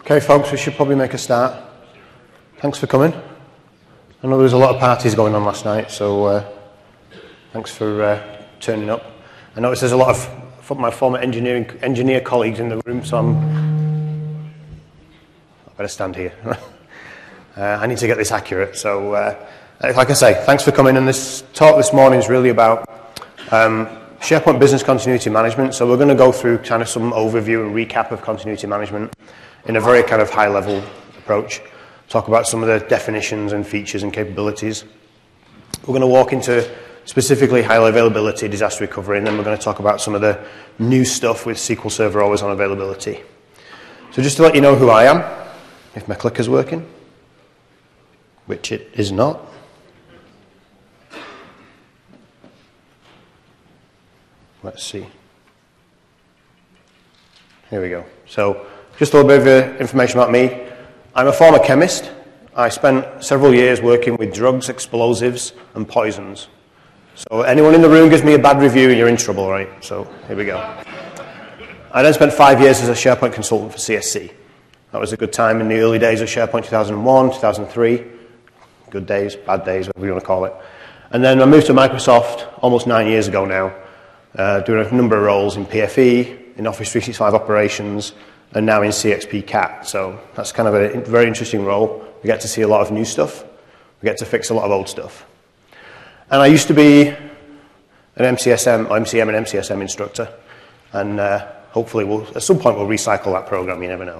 Okay, folks, we should probably make a start. Thanks for coming. I know there was a lot of parties going on last night, so thanks for turning up. I noticed there's a lot of my former engineer colleagues in the room, so I better stand here. I need to get this accurate. So, like I say, thanks for coming. And this talk this morning is really about SharePoint Business Continuity Management. So we're going to go through kind of some overview and recap of continuity management in a very kind of high-level approach. Talk about some of the definitions and features and capabilities. We're going to walk into specifically high availability, disaster recovery, and then we're going to talk about some of the new stuff with SQL Server Always On availability. So just to let you know who I am, if my clicker's working, which it is not. Let's see. Here we go. So just a little bit of information about me. I'm a former chemist. I spent several years working with drugs, explosives, and poisons. So anyone in the room gives me a bad review, you're in trouble, right? So here we go. I then spent 5 years as a SharePoint consultant for CSC. That was a good time in the early days of SharePoint, 2001, 2003. Good days, bad days, whatever you want to call it. And then I moved to Microsoft almost 9 years ago now, doing a number of roles in PFE, in Office 365 operations, and now in CXP CAT. So that's kind of a very interesting role. We get to see a lot of new stuff. We get to fix a lot of old stuff. And I used to be an MCM and MCSM instructor. And hopefully, at some point, we'll recycle that program. You never know.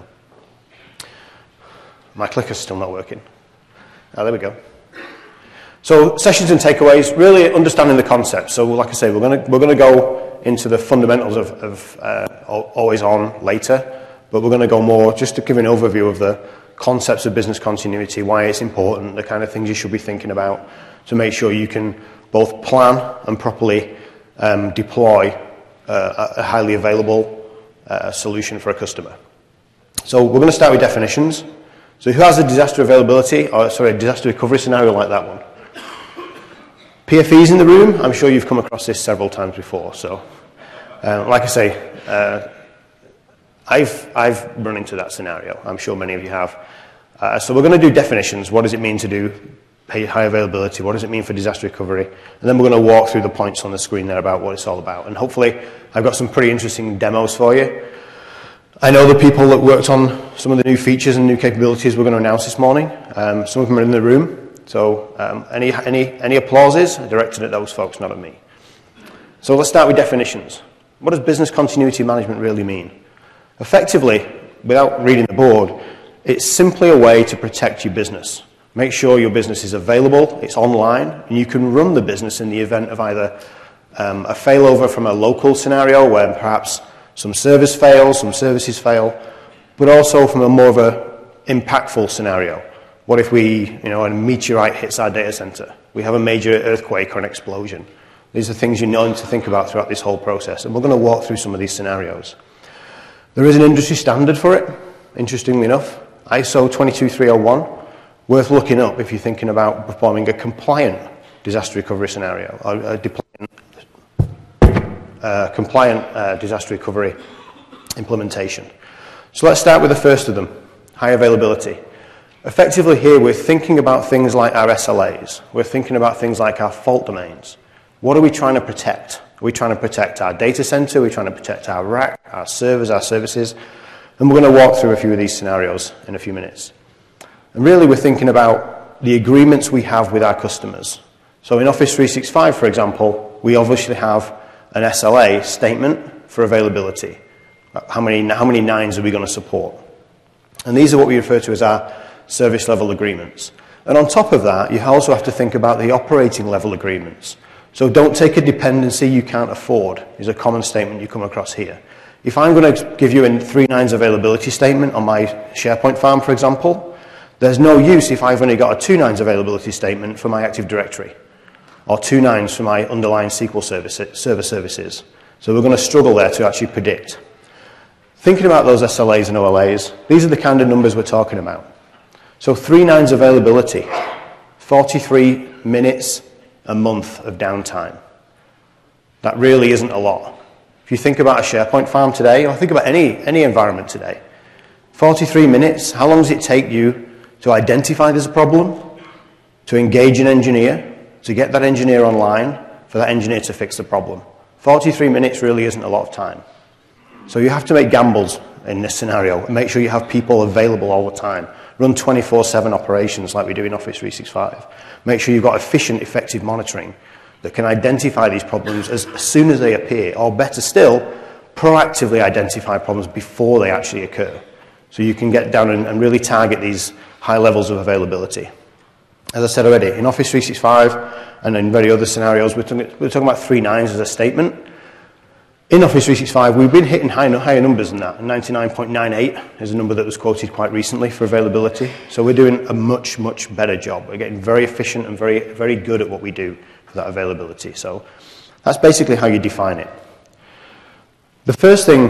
My clicker's still not working. Oh, there we go. So sessions and takeaways, really understanding the concept. So like I say, we're going to go into the fundamentals of Always On later. But we're going to go more just to give an overview of the concepts of business continuity, why it's important, the kind of things you should be thinking about to make sure you can both plan and properly deploy a highly available solution for a customer. So we're going to start with definitions. So who has a disaster disaster recovery scenario like that one? PFEs in the room? I'm sure you've come across this several times before. So like I say, I've run into that scenario. I'm sure many of you have. So we're going to do definitions. What does it mean to do high availability? What does it mean for disaster recovery? And then we're going to walk through the points on the screen there about what it's all about. And hopefully I've got some pretty interesting demos for you. I know the people that worked on some of the new features and new capabilities we're going to announce this morning. Some of them are in the room. So any applauses are directed at those folks, not at me. So let's start with definitions. What does business continuity management really mean? Effectively, without reading the board, it's simply a way to protect your business. Make sure your business is available, it's online, and you can run the business in the event of either a failover from a local scenario where perhaps some service fails, some services fail, but also from a more of a impactful scenario. What if a meteorite hits our data center? We have a major earthquake or an explosion. These are things you need to think about throughout this whole process, and we're going to walk through some of these scenarios. There is an industry standard for it, interestingly enough, ISO 22301, worth looking up if you're thinking about performing a compliant disaster recovery scenario, or a compliant disaster recovery implementation. So let's start with the first of them, high availability. Effectively here, we're thinking about things like our SLAs. We're thinking about things like our fault domains. What are we trying to protect? Are we trying to protect our data center? Are we trying to protect our rack, our servers, our services? And we're going to walk through a few of these scenarios in a few minutes. And really, we're thinking about the agreements we have with our customers. So in Office 365, for example, we obviously have an SLA statement for availability. How many nines are we going to support? And these are what we refer to as our service level agreements. And on top of that, you also have to think about the operating level agreements. So don't take a dependency you can't afford, is a common statement you come across here. If I'm going to give you a 3 nines availability statement on my SharePoint farm, for example, there's no use if I've only got a 2 nines availability statement for my Active Directory, or 2 nines for my underlying SQL server services. So we're going to struggle there to actually predict. Thinking about those SLAs and OLAs, these are the kind of numbers we're talking about. So 3 nines availability, 43 minutes a month of downtime. That really isn't a lot. If you think about a SharePoint farm today, or think about any environment today, 43 minutes, how long does it take you to identify there's a problem, to engage an engineer, to get that engineer online, for that engineer to fix the problem? 43 minutes really isn't a lot of time. So you have to make gambles in this scenario and make sure you have people available all the time. Run 24/7 operations like we do in Office 365. Make sure you've got efficient, effective monitoring that can identify these problems as soon as they appear, or better still, proactively identify problems before they actually occur. So you can get down and really target these high levels of availability. As I said already, in Office 365 and in very other scenarios, we're talking about 3 nines as a statement. In Office 365, we've been hitting higher numbers than that. 99.98 is a number that was quoted quite recently for availability. So we're doing a much, much better job. We're getting very efficient and very, very good at what we do for that availability. So that's basically how you define it. The first thing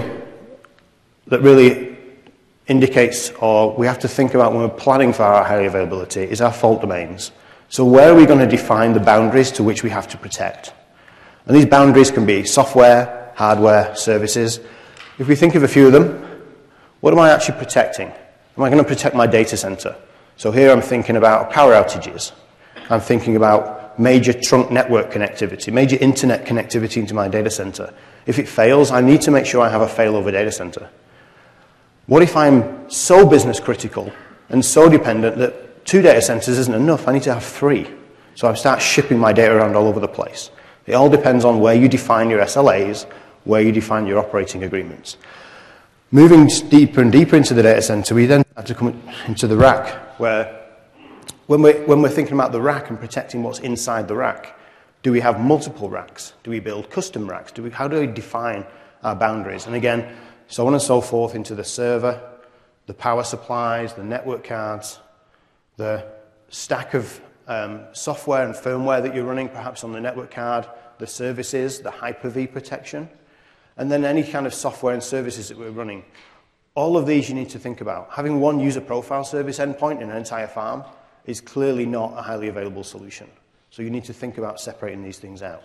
that really indicates, or we have to think about when we're planning for our high availability, is our fault domains. So where are we going to define the boundaries to which we have to protect? And these boundaries can be software, hardware, services. If we think of a few of them, what am I actually protecting? Am I going to protect my data center? So here I'm thinking about power outages. I'm thinking about major trunk network connectivity, major internet connectivity into my data center. If it fails, I need to make sure I have a failover data center. What if I'm so business critical and so dependent that 2 data centers isn't enough? I need to have 3. So I start shipping my data around all over the place. It all depends on where you define your SLAs, where you define your operating agreements. Moving deeper and deeper into the data center, we then have to come into the rack, where when we're thinking about the rack and protecting what's inside the rack, do we have multiple racks? Do we build custom racks? How do we define our boundaries? And again, so on and so forth into the server, the power supplies, the network cards, the stack of software and firmware that you're running, perhaps on the network card, the services, the Hyper-V protection, and then any kind of software and services that we're running. All of these you need to think about. Having one user profile service endpoint in an entire farm is clearly not a highly available solution. So you need to think about separating these things out.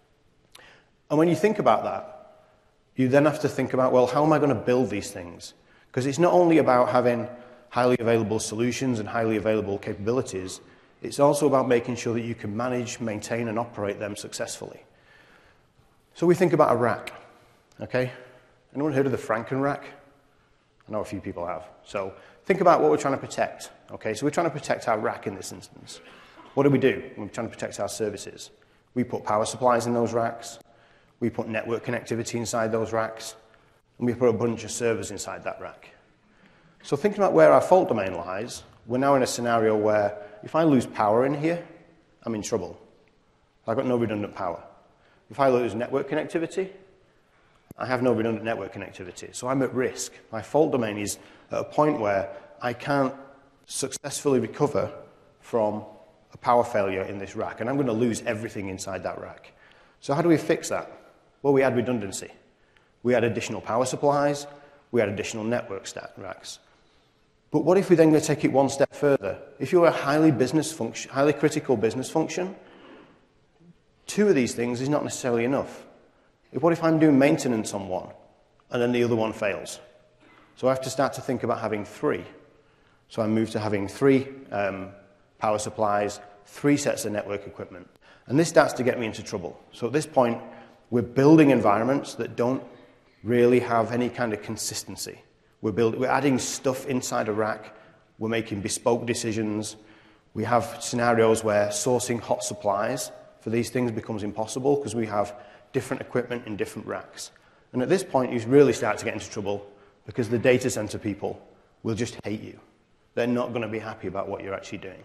And when you think about that, you then have to think about, well, how am I going to build these things? Because it's not only about having highly available solutions and highly available capabilities, it's also about making sure that you can manage, maintain, and operate them successfully. So we think about a rack, okay? Anyone heard of the Franken rack? I know a few people have. So think about what we're trying to protect, okay? So we're trying to protect our rack in this instance. What do? We're trying to protect our services. We put power supplies in those racks. We put network connectivity inside those racks. And we put a bunch of servers inside that rack. So thinking about where our fault domain lies, we're now in a scenario where if I lose power in here, I'm in trouble. I've got no redundant power. If I lose network connectivity, I have no redundant network connectivity. So I'm at risk. My fault domain is at a point where I can't successfully recover from a power failure in this rack, and I'm going to lose everything inside that rack. So how do we fix that? Well, we add redundancy. We add additional power supplies. We add additional network racks. But what if we then go take it one step further? If you're a highly critical business function, 2 of these things is not necessarily enough. What if I'm doing maintenance on one, and then the other one fails? So I have to start to think about having 3. So I move to having 3 power supplies, 3 sets of network equipment. And this starts to get me into trouble. So at this point, we're building environments that don't really have any kind of consistency. We're adding stuff inside a rack. We're making bespoke decisions. We have scenarios where sourcing hot supplies for these things becomes impossible because we have different equipment in different racks. And at this point, you really start to get into trouble because the data center people will just hate you. They're not going to be happy about what you're actually doing.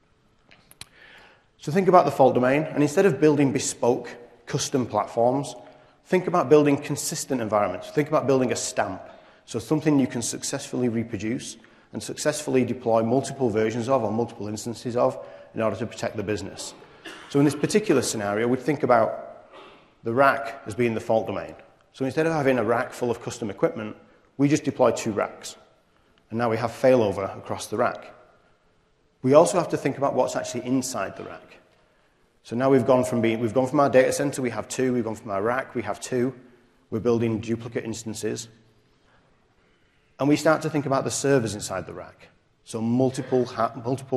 So think about the fault domain, and instead of building bespoke, custom platforms, think about building consistent environments. Think about building a stamp. So something you can successfully reproduce and successfully deploy multiple versions of or multiple instances of in order to protect the business. So in this particular scenario, we'd think about the rack as being the fault domain. So instead of having a rack full of custom equipment, we just deploy 2 racks. And now we have failover across the rack. We also have to think about what's actually inside the rack. So now we've gone from our data center, we have 2, we've gone from our rack, we have 2. We're building duplicate instances. And we start to think about the servers inside the rack. So multiple, I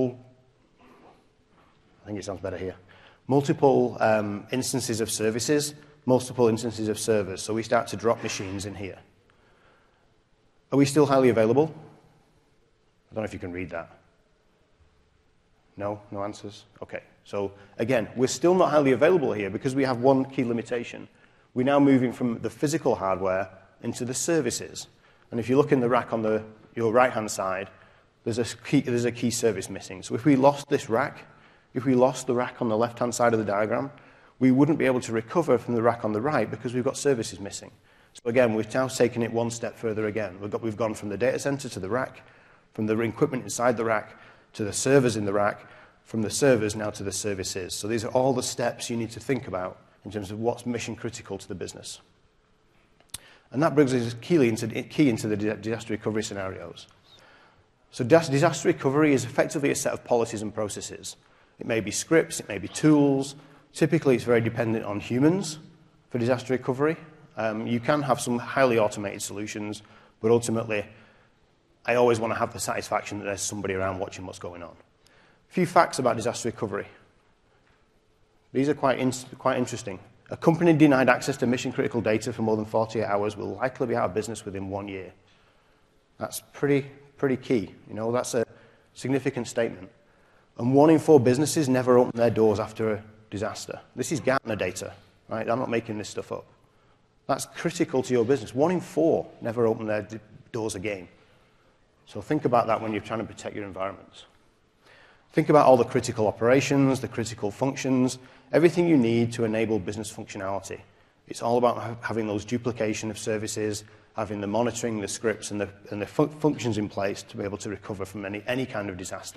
think it sounds better here, multiple instances of services, multiple instances of servers. So we start to drop machines in here. Are we still highly available? I don't know if you can read that. No? No answers? Okay. So again, we're still not highly available here because we have one key limitation. We're now moving from the physical hardware into the services. And if you look in the rack on your right-hand side, there's a key service missing. So if we lost this rack, if we lost the rack on the left-hand side of the diagram, we wouldn't be able to recover from the rack on the right because we've got services missing. So again, we've now taken it one step further again. We've gone from the data center to the rack, from the equipment inside the rack to the servers in the rack, from the servers now to the services. So these are all the steps you need to think about in terms of what's mission critical to the business. And that brings us key into the disaster recovery scenarios. So disaster recovery is effectively a set of policies and processes. It may be scripts, it may be tools. Typically, it's very dependent on humans for disaster recovery. You can have some highly automated solutions, but ultimately, I always want to have the satisfaction that there's somebody around watching what's going on. A few facts about disaster recovery. These are quite interesting. A company denied access to mission-critical data for more than 48 hours will likely be out of business within 1 year. That's pretty key. You know, that's a significant statement. And 1 in 4 businesses never open their doors after a disaster. This is Gartner data, right? I'm not making this stuff up. That's critical to your business. 1 in 4 never open their doors again. So think about that when you're trying to protect your environments. Think about all the critical operations, the critical functions, everything you need to enable business functionality. It's all about having those duplication of services, having the monitoring, the scripts, and the functions in place to be able to recover from any kind of disaster.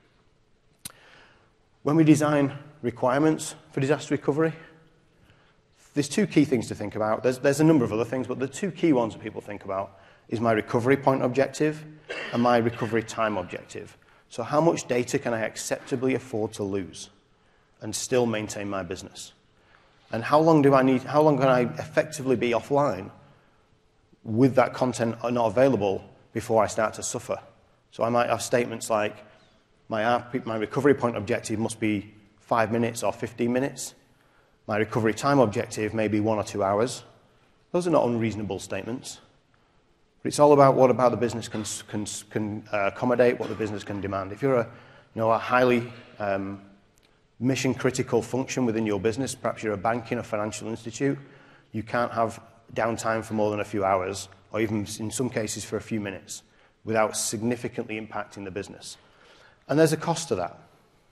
When we design requirements for disaster recovery, there's 2 key things to think about. There's a number of other things, but the 2 key ones that people think about is my recovery point objective and my recovery time objective. So how much data can I acceptably afford to lose and still maintain my business? And how long can I effectively be offline with that content not available before I start to suffer? So I might have statements like, my recovery point objective must be 5 minutes or 15 minutes. My recovery time objective may be 1 or 2 hours. Those are not unreasonable statements. But it's all about what about the business can accommodate, what the business can demand. If you're a highly mission-critical function within your business, perhaps you're a banking or financial institute, you can't have downtime for more than a few hours, or even in some cases for a few minutes, without significantly impacting the business. And there's a cost to that.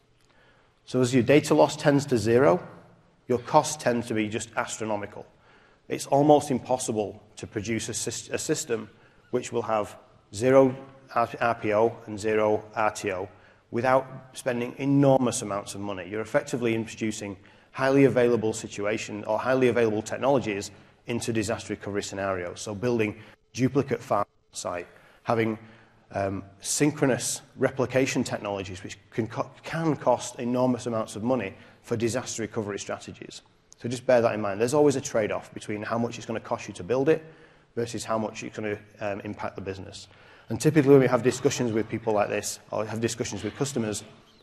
So as your data loss tends to 0, your costs tend to be just astronomical. It's almost impossible to produce a system which will have 0 RPO and 0 RTO without spending enormous amounts of money. You're effectively introducing highly available situation or highly available technologies into disaster recovery scenarios. So building duplicate farm site, having synchronous replication technologies which can cost enormous amounts of money for disaster recovery strategies. So just bear that in mind. There's always a trade-off between how much it's going to cost you to build it versus how much it's going to impact the business. And typically when we have discussions with people like this, or have discussions with customers,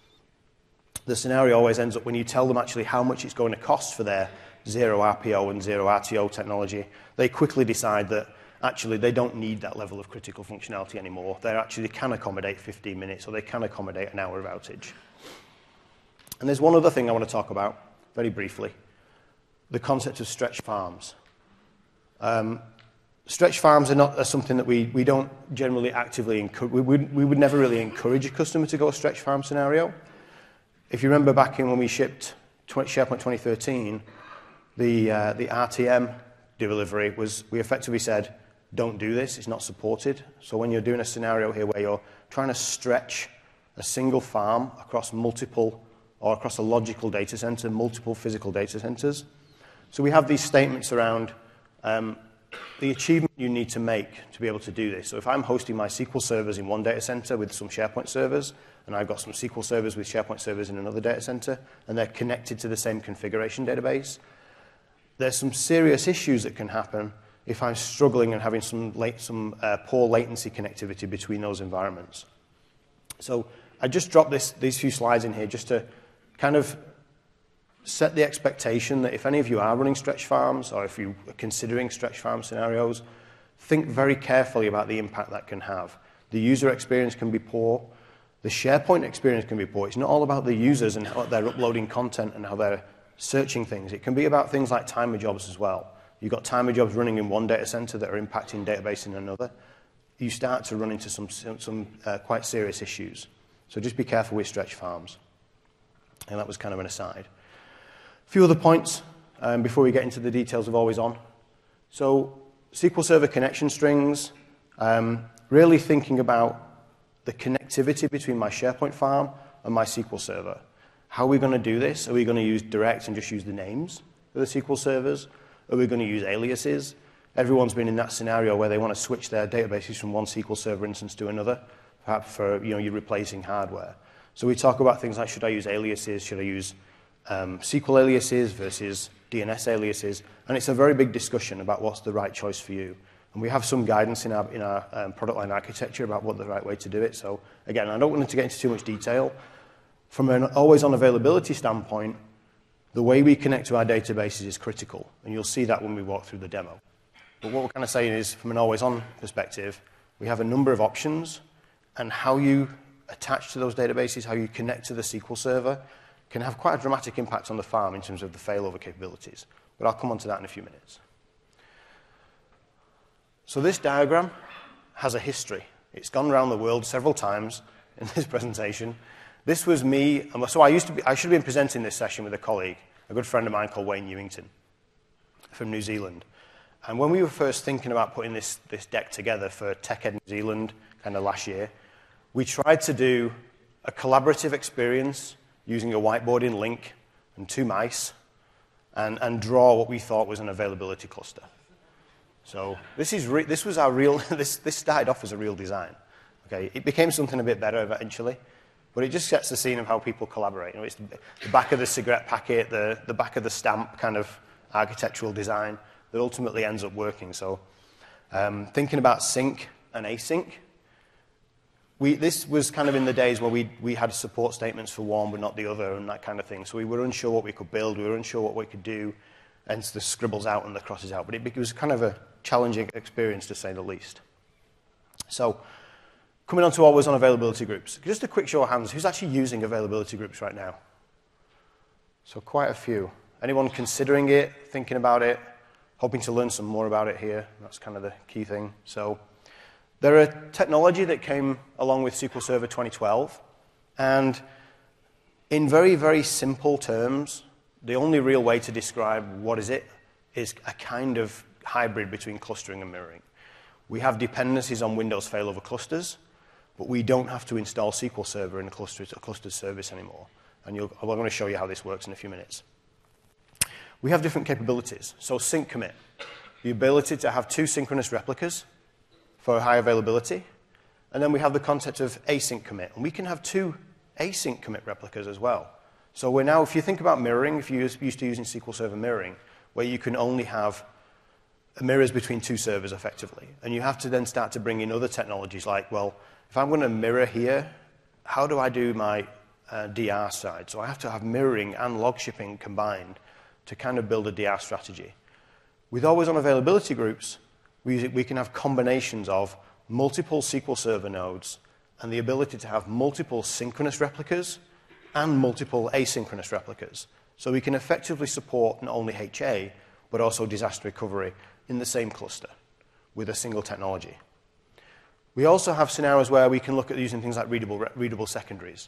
the scenario always ends up when you tell them actually how much it's going to cost for their 0 RPO and 0 RTO technology, they quickly decide that actually they don't need that level of critical functionality anymore. They actually can accommodate 15 minutes or they can accommodate an hour of outage. And there's one other thing I want to talk about very briefly. The concept of stretch farms. Stretch farms are something that we don't generally actively encourage. We would never really encourage a customer to go a stretch farm scenario. If you remember back in when we shipped SharePoint 2013, the RTM delivery was, we effectively said, don't do this, it's not supported. So when you're doing a scenario here where you're trying to stretch a single farm across multiple, or across a logical data center, multiple physical data centers. So we have these statements around the achievement you need to make to be able to do this. So if I'm hosting my SQL servers in one data center with some SharePoint servers, and I've got some SQL servers with SharePoint servers in another data center, and they're connected to the same configuration database, there's some serious issues that can happen if I'm struggling and having some poor latency connectivity between those environments. So I just dropped these few slides in here just to kind of set the expectation that if any of you are running stretch farms or if you are considering stretch farm scenarios, think very carefully about the impact that can have. The user experience can be poor. The SharePoint experience can be poor. It's not all about the users and how they're uploading content and how they're searching things. It can be about things like timer jobs as well. You've got timer jobs running in one data center that are impacting database in another. You start to run into some quite serious issues. So just be careful with stretch farms. And that was kind of an aside. A few other points before we get into the details of Always On. So SQL Server connection strings, really thinking about the connectivity between my SharePoint farm and my SQL Server. How are we going to do this? Are we going to use direct and just use the names of the SQL servers? Are we going to use aliases? Everyone's been in that scenario where they want to switch their databases from one SQL Server instance to another, perhaps for you're replacing hardware. So we talk about things like, should I use aliases? Should I use SQL aliases versus DNS aliases? And it's a very big discussion about what's the right choice for you. And we have some guidance in our product line architecture about what the right way to do it. So again, I don't want to get into too much detail. From an always-on availability standpoint, the way we connect to our databases is critical. And you'll see that when we walk through the demo. But what we're kind of saying is, from an always-on perspective, we have a number of options, and how you attach to those databases, how you connect to the SQL Server, can have quite a dramatic impact on the farm in terms of the failover capabilities. But I'll come on to that in a few minutes. So this diagram has a history. It's gone around the world several times in this presentation. This was me. So I should have been presenting this session with a colleague, a good friend of mine called Wayne Newington from New Zealand. And when we were first thinking about putting this deck together for TechEd New Zealand kind of last year, we tried to do a collaborative experience using a whiteboarding link and 2 mice and draw what we thought was an availability cluster. So this started off as a real design. Okay, it became something a bit better eventually, but it just sets the scene of how people collaborate. It's the back of the cigarette packet, the back of the stamp kind of architectural design that ultimately ends up working. So thinking about sync and async, this was kind of in the days where we had support statements for one but not the other and that kind of thing. So we were unsure what we could build, we were unsure what we could do, hence the scribbles out and the crosses out. But it was kind of a challenging experience, to say the least. So coming on to always on availability groups. Just a quick show of hands, who's actually using availability groups right now? So quite a few. Anyone considering it, thinking about it, hoping to learn some more about it here? That's kind of the key thing. So they're a technology that came along with SQL Server 2012, and in very, very simple terms, the only real way to describe what is it is a kind of hybrid between clustering and mirroring. We have dependencies on Windows failover clusters, but we don't have to install SQL Server in a clustered service anymore. And I'm going to show you how this works in a few minutes. We have different capabilities. So sync commit, the ability to have 2 synchronous replicas for high availability. And then we have the concept of async commit. And we can have 2 async commit replicas as well. So we're now, if you think about mirroring, if you're used to using SQL Server mirroring, where you can only have mirrors between 2 servers effectively. And you have to then start to bring in other technologies like, well, if I'm going to mirror here, how do I do my DR side? So I have to have mirroring and log shipping combined to kind of build a DR strategy. With always on availability groups, we can have combinations of multiple SQL Server nodes and the ability to have multiple synchronous replicas and multiple asynchronous replicas. So we can effectively support not only HA, but also disaster recovery in the same cluster with a single technology. We also have scenarios where we can look at using things like readable secondaries.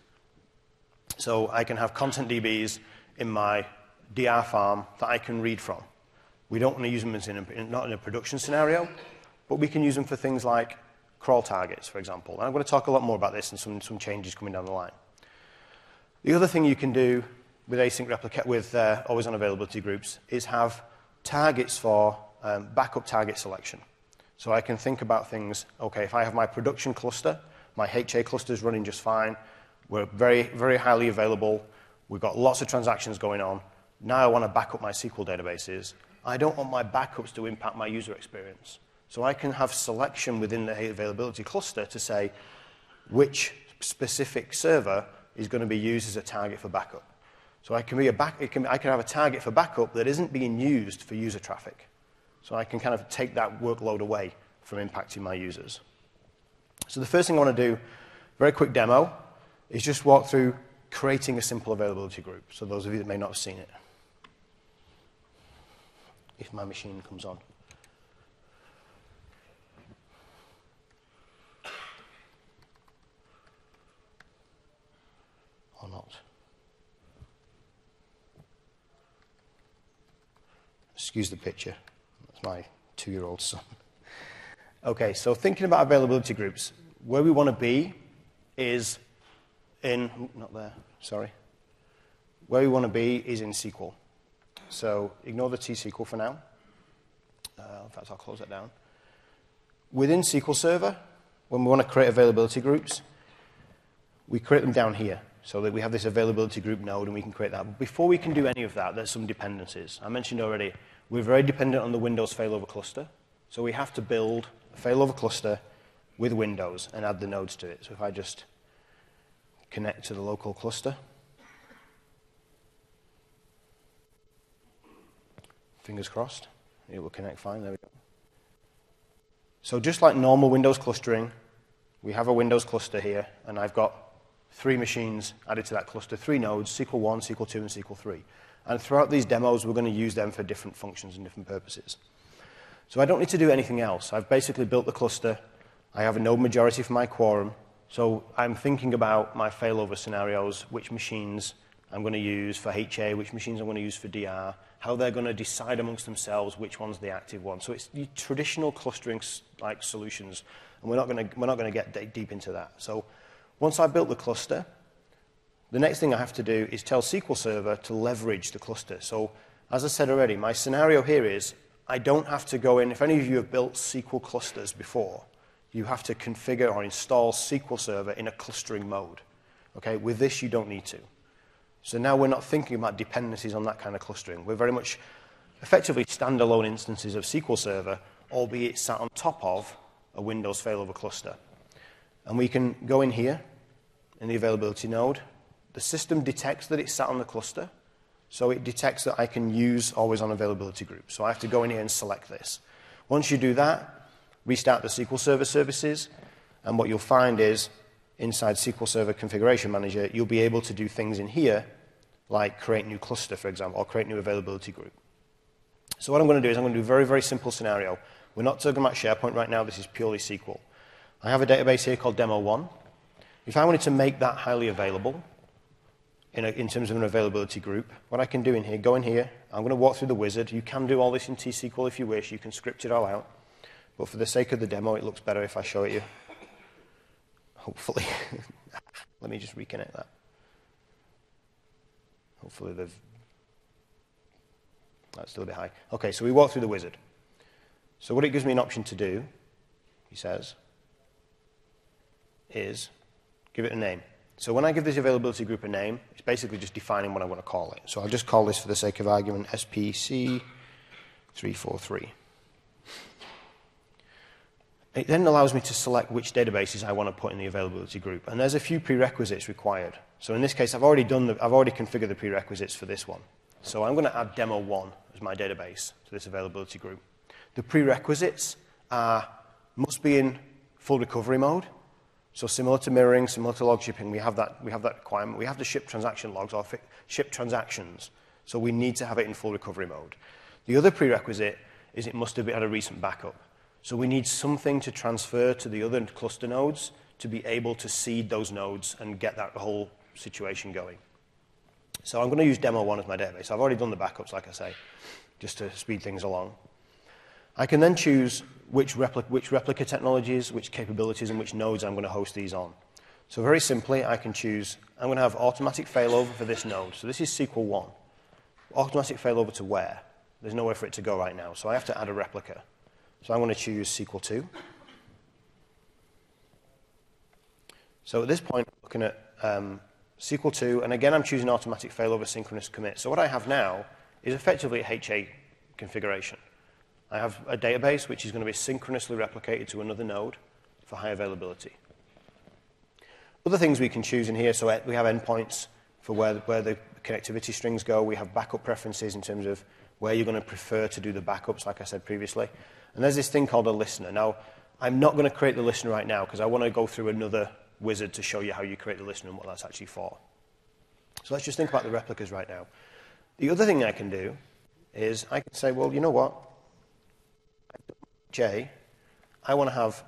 So I can have content DBs in my DR farm that I can read from. We don't want to use them not in a production scenario, but we can use them for things like crawl targets, for example. And I'm going to talk a lot more about this and some changes coming down the line. The other thing you can do with async replicate with always on availability groups is have targets for backup target selection. So I can think about things, okay, if I have my production cluster, my HA cluster is running just fine, we're very, very highly available, we've got lots of transactions going on, now I want to back up my SQL databases, I don't want my backups to impact my user experience. So I can have selection within the availability cluster to say which specific server is going to be used as a target for backup. So I can have a target for backup that isn't being used for user traffic. So I can kind of take that workload away from impacting my users. So the first thing I want to do, very quick demo, is just walk through creating a simple availability group. So those of you that may not have seen it. If my machine comes on. Or not. Excuse the picture. That's my 2-year-old son. Okay, so thinking about availability groups, where we want to be is in, not there, sorry. Where we want to be is in SQL. So ignore the T-SQL for now. In fact, I'll close that down. Within SQL Server, when we want to create availability groups, we create them down here so that we have this availability group node and we can create that. But before we can do any of that, there's some dependencies. I mentioned already, we're very dependent on the Windows failover cluster. So we have to build a failover cluster with Windows and add the nodes to it. So if I just connect to the local cluster, fingers crossed, it will connect fine. There we go. So just like normal Windows clustering, we have a Windows cluster here, and I've got 3 machines added to that cluster, 3 nodes, SQL 1, SQL 2, and SQL 3. And throughout these demos, we're going to use them for different functions and different purposes. So I don't need to do anything else. I've basically built the cluster. I have a node majority for my quorum. So I'm thinking about my failover scenarios, which machines I'm going to use for HA, which machines I'm going to use for DR, how they're going to decide amongst themselves which one's the active one. So it's the traditional clustering like solutions, and we're not going to get deep into that. So once I've built the cluster, the next thing I have to do is tell SQL Server to leverage the cluster. So as I said already, my scenario here is I don't have to go in. If any of you have built SQL clusters before, you have to configure or install SQL Server in a clustering mode. Okay? With this, you don't need to. So now we're not thinking about dependencies on that kind of clustering. We're very much effectively standalone instances of SQL Server, albeit sat on top of a Windows failover cluster. And we can go in here in the availability node. The system detects that it's sat on the cluster, so it detects that I can use always on availability group. So I have to go in here and select this. Once you do that, restart the SQL Server services, and what you'll find is inside SQL Server Configuration Manager, you'll be able to do things in here like create new cluster, for example, or create new availability group. So what I'm going to do is I'm going to do a very, very simple scenario. We're not talking about SharePoint right now. This is purely SQL. I have a database here called Demo1. If I wanted to make that highly available in terms of an availability group, what I can do in here, go in here. I'm going to walk through the wizard. You can do all this in T-SQL if you wish. You can script it all out. But for the sake of the demo, it looks better if I show it you. Hopefully. Let me just reconnect that. Hopefully that's still a bit high. Okay, so we walk through the wizard. So what it gives me an option to do, he says, is give it a name. So when I give this availability group a name, it's basically just defining what I want to call it. So I'll just call this, for the sake of argument, SPC343. It then allows me to select which databases I want to put in the availability group. And there's a few prerequisites required. So in this case, I've already configured the prerequisites for this one. So I'm going to add Demo1 as my database to this availability group. The prerequisites must be in full recovery mode. So similar to mirroring, similar to log shipping, we have that requirement. We have to ship transaction logs or ship transactions. So we need to have it in full recovery mode. The other prerequisite is it must have had a recent backup. So we need something to transfer to the other cluster nodes to be able to seed those nodes and get that whole situation going. So I'm going to use Demo1 as my database. I've already done the backups, like I say, just to speed things along. I can then choose which replica technologies, which capabilities, and which nodes I'm going to host these on. So very simply, I can choose, I'm going to have automatic failover for this node. So this is SQL 1. Automatic failover to where? There's nowhere for it to go right now, so I have to add a replica. So I'm going to choose SQL 2. So at this point, I'm looking at SQL 2, and again, I'm choosing automatic failover synchronous commit. So what I have now is effectively a HA configuration. I have a database which is going to be synchronously replicated to another node for high availability. Other things we can choose in here, so we have endpoints for where the connectivity strings go. We have backup preferences in terms of where you're going to prefer to do the backups, like I said previously. And there's this thing called a listener. Now, I'm not going to create the listener right now because I want to go through another wizard to show you how you create the listener and what that's actually for. So let's just think about the replicas right now. The other thing I can do is I can say, well, you know what? J, I want to have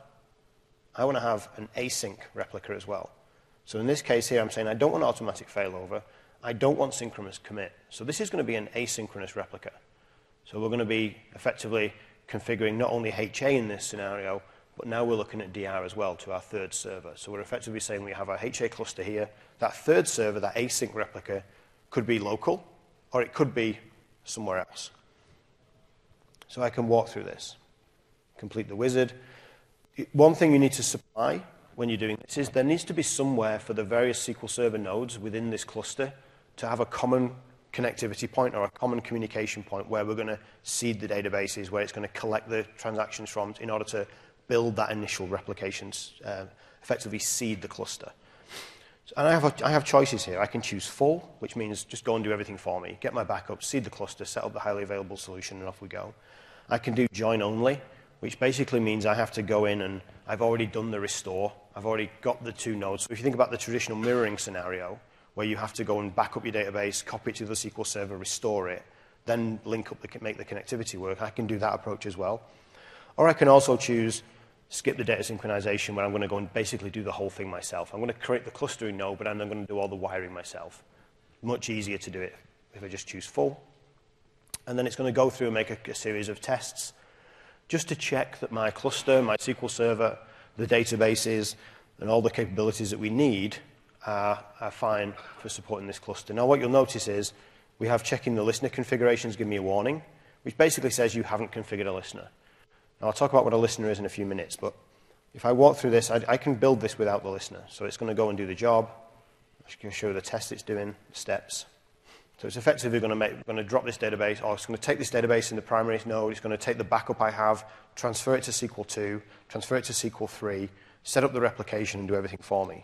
an async replica as well. So in this case here, I'm saying I don't want automatic failover. I don't want synchronous commit. So this is going to be an asynchronous replica. So we're going to be effectively configuring not only HA in this scenario, but now we're looking at DR as well to our third server. So we're effectively saying we have our HA cluster here. That third server, that async replica, could be local, or it could be somewhere else. So I can walk through this, complete the wizard. One thing you need to supply when you're doing this is there needs to be somewhere for the various SQL Server nodes within this cluster to have a common connectivity point or a common communication point where we're going to seed the databases, where it's going to collect the transactions from in order to build that initial replications, effectively seed the cluster. And I have choices here. I can choose full, which means just go and do everything for me, get my backup, seed the cluster, set up the highly available solution, and off we go. I can do join only, which basically means I have to go in and I've already done the restore. I've already got the two nodes. So if you think about the traditional mirroring scenario, where you have to go and back up your database, copy it to the SQL Server, restore it, then link up, make the connectivity work, I can do that approach as well. Or I can also choose skip the data synchronization, where I'm going to go and basically do the whole thing myself. I'm going to create the clustering node, but I'm going to do all the wiring myself. Much easier to do it if I just choose full. And then it's going to go through and make a series of tests just to check that my cluster, my SQL Server, the databases, and all the capabilities that we need are fine for supporting this cluster. Now, what you'll notice is we have checking the listener configurations give me a warning, which basically says you haven't configured a listener. Now, I'll talk about what a listener is in a few minutes, but if I walk through this, I can build this without the listener. So it's going to go and do the job. I'm just going to show you the test it's doing, the steps. So it's effectively going to drop this database, or it's going to take this database in the primary node, it's going to take the backup I have, transfer it to SQL 2, transfer it to SQL 3, set up the replication, and do everything for me.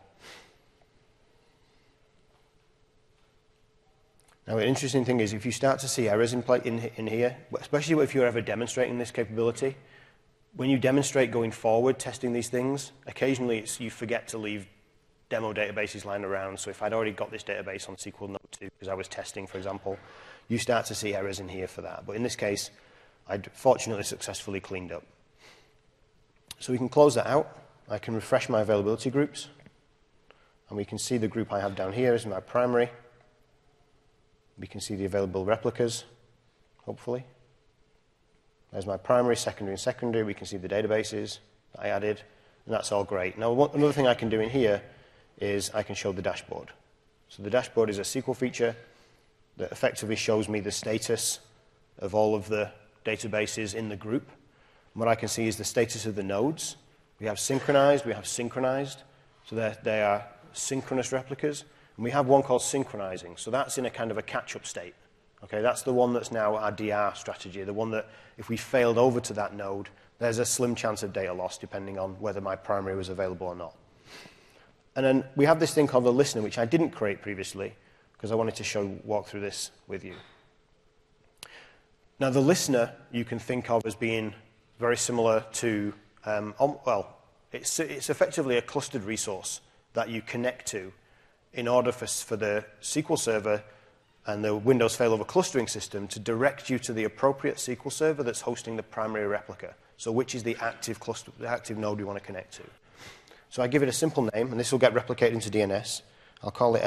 Now, the interesting thing is, if you start to see errors in here, especially if you're ever demonstrating this capability, when you demonstrate going forward, testing these things, occasionally you forget to leave demo databases lying around. So if I'd already got this database on SQL Node 2 because I was testing, for example, you start to see errors in here for that. But in this case, I'd fortunately successfully cleaned up. So we can close that out. I can refresh my availability groups. And we can see the group I have down here is my primary. We can see the available replicas, hopefully. There's my primary, secondary, and secondary. We can see the databases that I added, and that's all great. Now, another thing I can do in here is I can show the dashboard. So the dashboard is a SQL feature that effectively shows me the status of all of the databases in the group. And what I can see is the status of the nodes. We have synchronized, we have synchronized. So they are synchronous replicas. And we have one called synchronizing. So that's in a kind of a catch-up state. Okay, that's the one that's now our DR strategy, the one that if we failed over to that node, there's a slim chance of data loss depending on whether my primary was available or not. And then we have this thing called the listener, which I didn't create previously because I wanted to walk through this with you. Now, the listener you can think of as being very similar to, it's effectively a clustered resource that you connect to in order for the SQL Server and the Windows failover clustering system to direct you to the appropriate SQL Server that's hosting the primary replica. So which is the active cluster, the active node you want to connect to. So I give it a simple name, and this will get replicated into DNS. I'll call it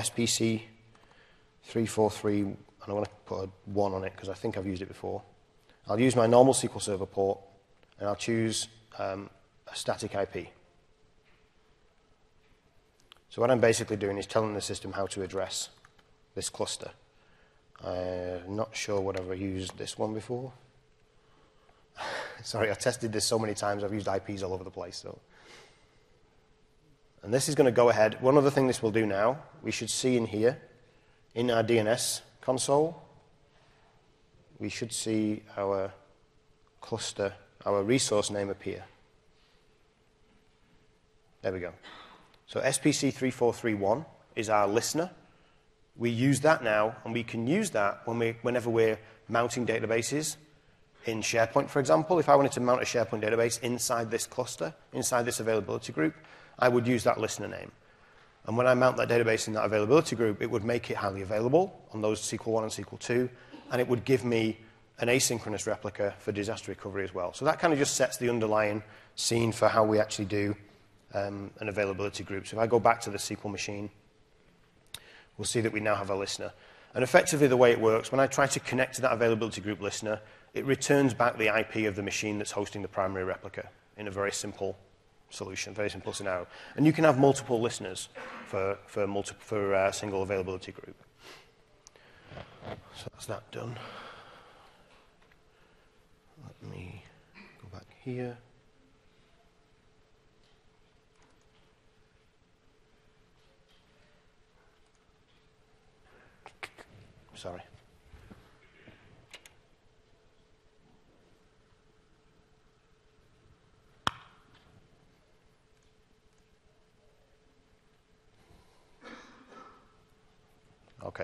SPC343, and I want to put a 1 on it because I think I've used it before. I'll use my normal SQL Server port, and I'll choose a static IP. So what I'm basically doing is telling the system how to address this cluster. I'm not sure whether I've used this one before. Sorry, I've tested this so many times, I've used IPs all over the place. And this is going to go ahead. One other thing this will do now, we should see in here, in our DNS console, we should see our cluster, our resource name appear. There we go. So SPC3431 is our listener. We use that now, and we can use that whenever we're mounting databases in SharePoint, for example. If I wanted to mount a SharePoint database inside this cluster, inside this availability group, I would use that listener name. And when I mount that database in that availability group, it would make it highly available on those SQL 1 and SQL 2, and it would give me an asynchronous replica for disaster recovery as well. So that kind of just sets the underlying scene for how we actually do an availability group. So if I go back to the SQL machine, we'll see that we now have a listener. And effectively the way it works, when I try to connect to that availability group listener, it returns back the IP of the machine that's hosting the primary replica in a very simple solution, very simple scenario. And you can have multiple listeners for a single availability group. So that's that done. Let me go back here. Sorry. Okay.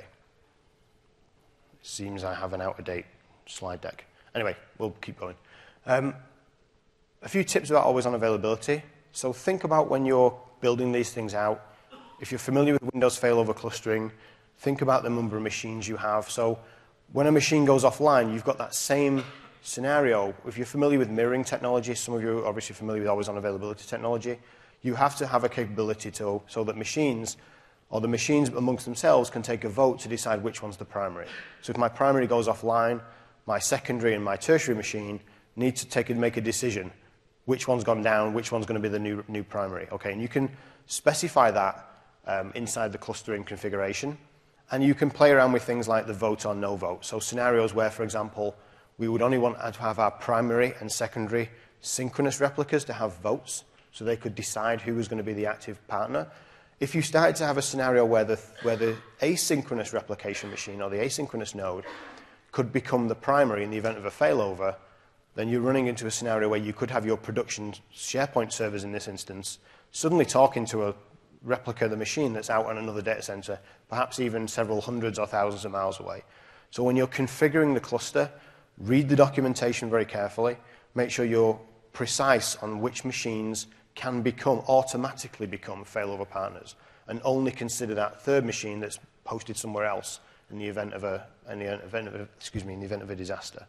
Seems I have an out-of-date slide deck. Anyway, we'll keep going. A few tips about always-on availability. So think about when you're building these things out. If you're familiar with Windows failover clustering, think about the number of machines you have. So when a machine goes offline, you've got that same scenario. If you're familiar with mirroring technology, some of you are obviously familiar with always-on availability technology, you have to have a capability so that machines, or the machines amongst themselves, can take a vote to decide which one's the primary. So if my primary goes offline, my secondary and my tertiary machine need to make a decision. Which one's gone down, which one's going to be the new primary. Okay, and you can specify that inside the clustering configuration. And you can play around with things like the vote or no vote. So scenarios where, for example, we would only want to have our primary and secondary synchronous replicas to have votes, so they could decide who was going to be the active partner. If you started to have a scenario where the asynchronous replication machine or the asynchronous node could become the primary in the event of a failover, then you're running into a scenario where you could have your production SharePoint servers in this instance suddenly talking to a replica of the machine that's out on another data center, perhaps even several hundreds or thousands of miles away. So when you're configuring the cluster, read the documentation very carefully, make sure you're precise on which machines can automatically become failover partners, and only consider that third machine that's posted somewhere else in the event of a disaster.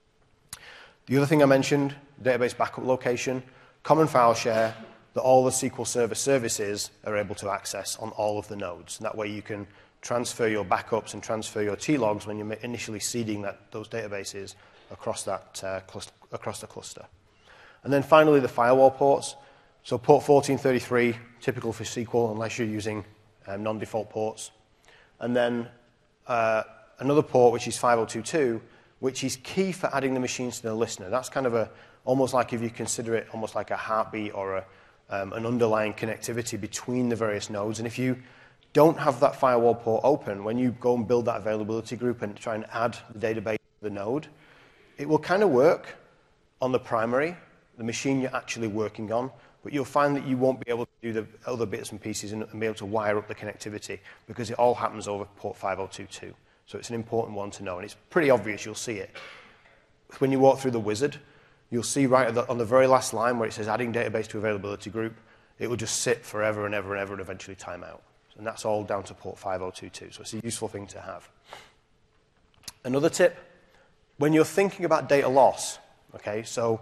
The other thing I mentioned, database backup location, common file share that all the SQL Server services are able to access on all of the nodes. And that way you can transfer your backups and transfer your T-logs when you're initially seeding those databases across the cluster. And then finally, the firewall ports. So port 1433, typical for SQL, unless you're using non-default ports. And then another port, which is 5022, which is key for adding the machines to the listener. That's kind of almost like, if you consider it almost like a heartbeat or an underlying connectivity between the various nodes. And if you don't have that firewall port open, when you go and build that availability group and try and add the database to the node, it will kind of work on the primary, the machine you're actually working on, but you'll find that you won't be able to do the other bits and pieces and be able to wire up the connectivity, because it all happens over port 5022. So it's an important one to know, and it's pretty obvious. You'll see it. When you walk through the wizard, you'll see right on the very last line where it says adding database to availability group, it will just sit forever and ever and ever and eventually time out. And that's all down to port 5022, so it's a useful thing to have. Another tip, when you're thinking about data loss, okay, so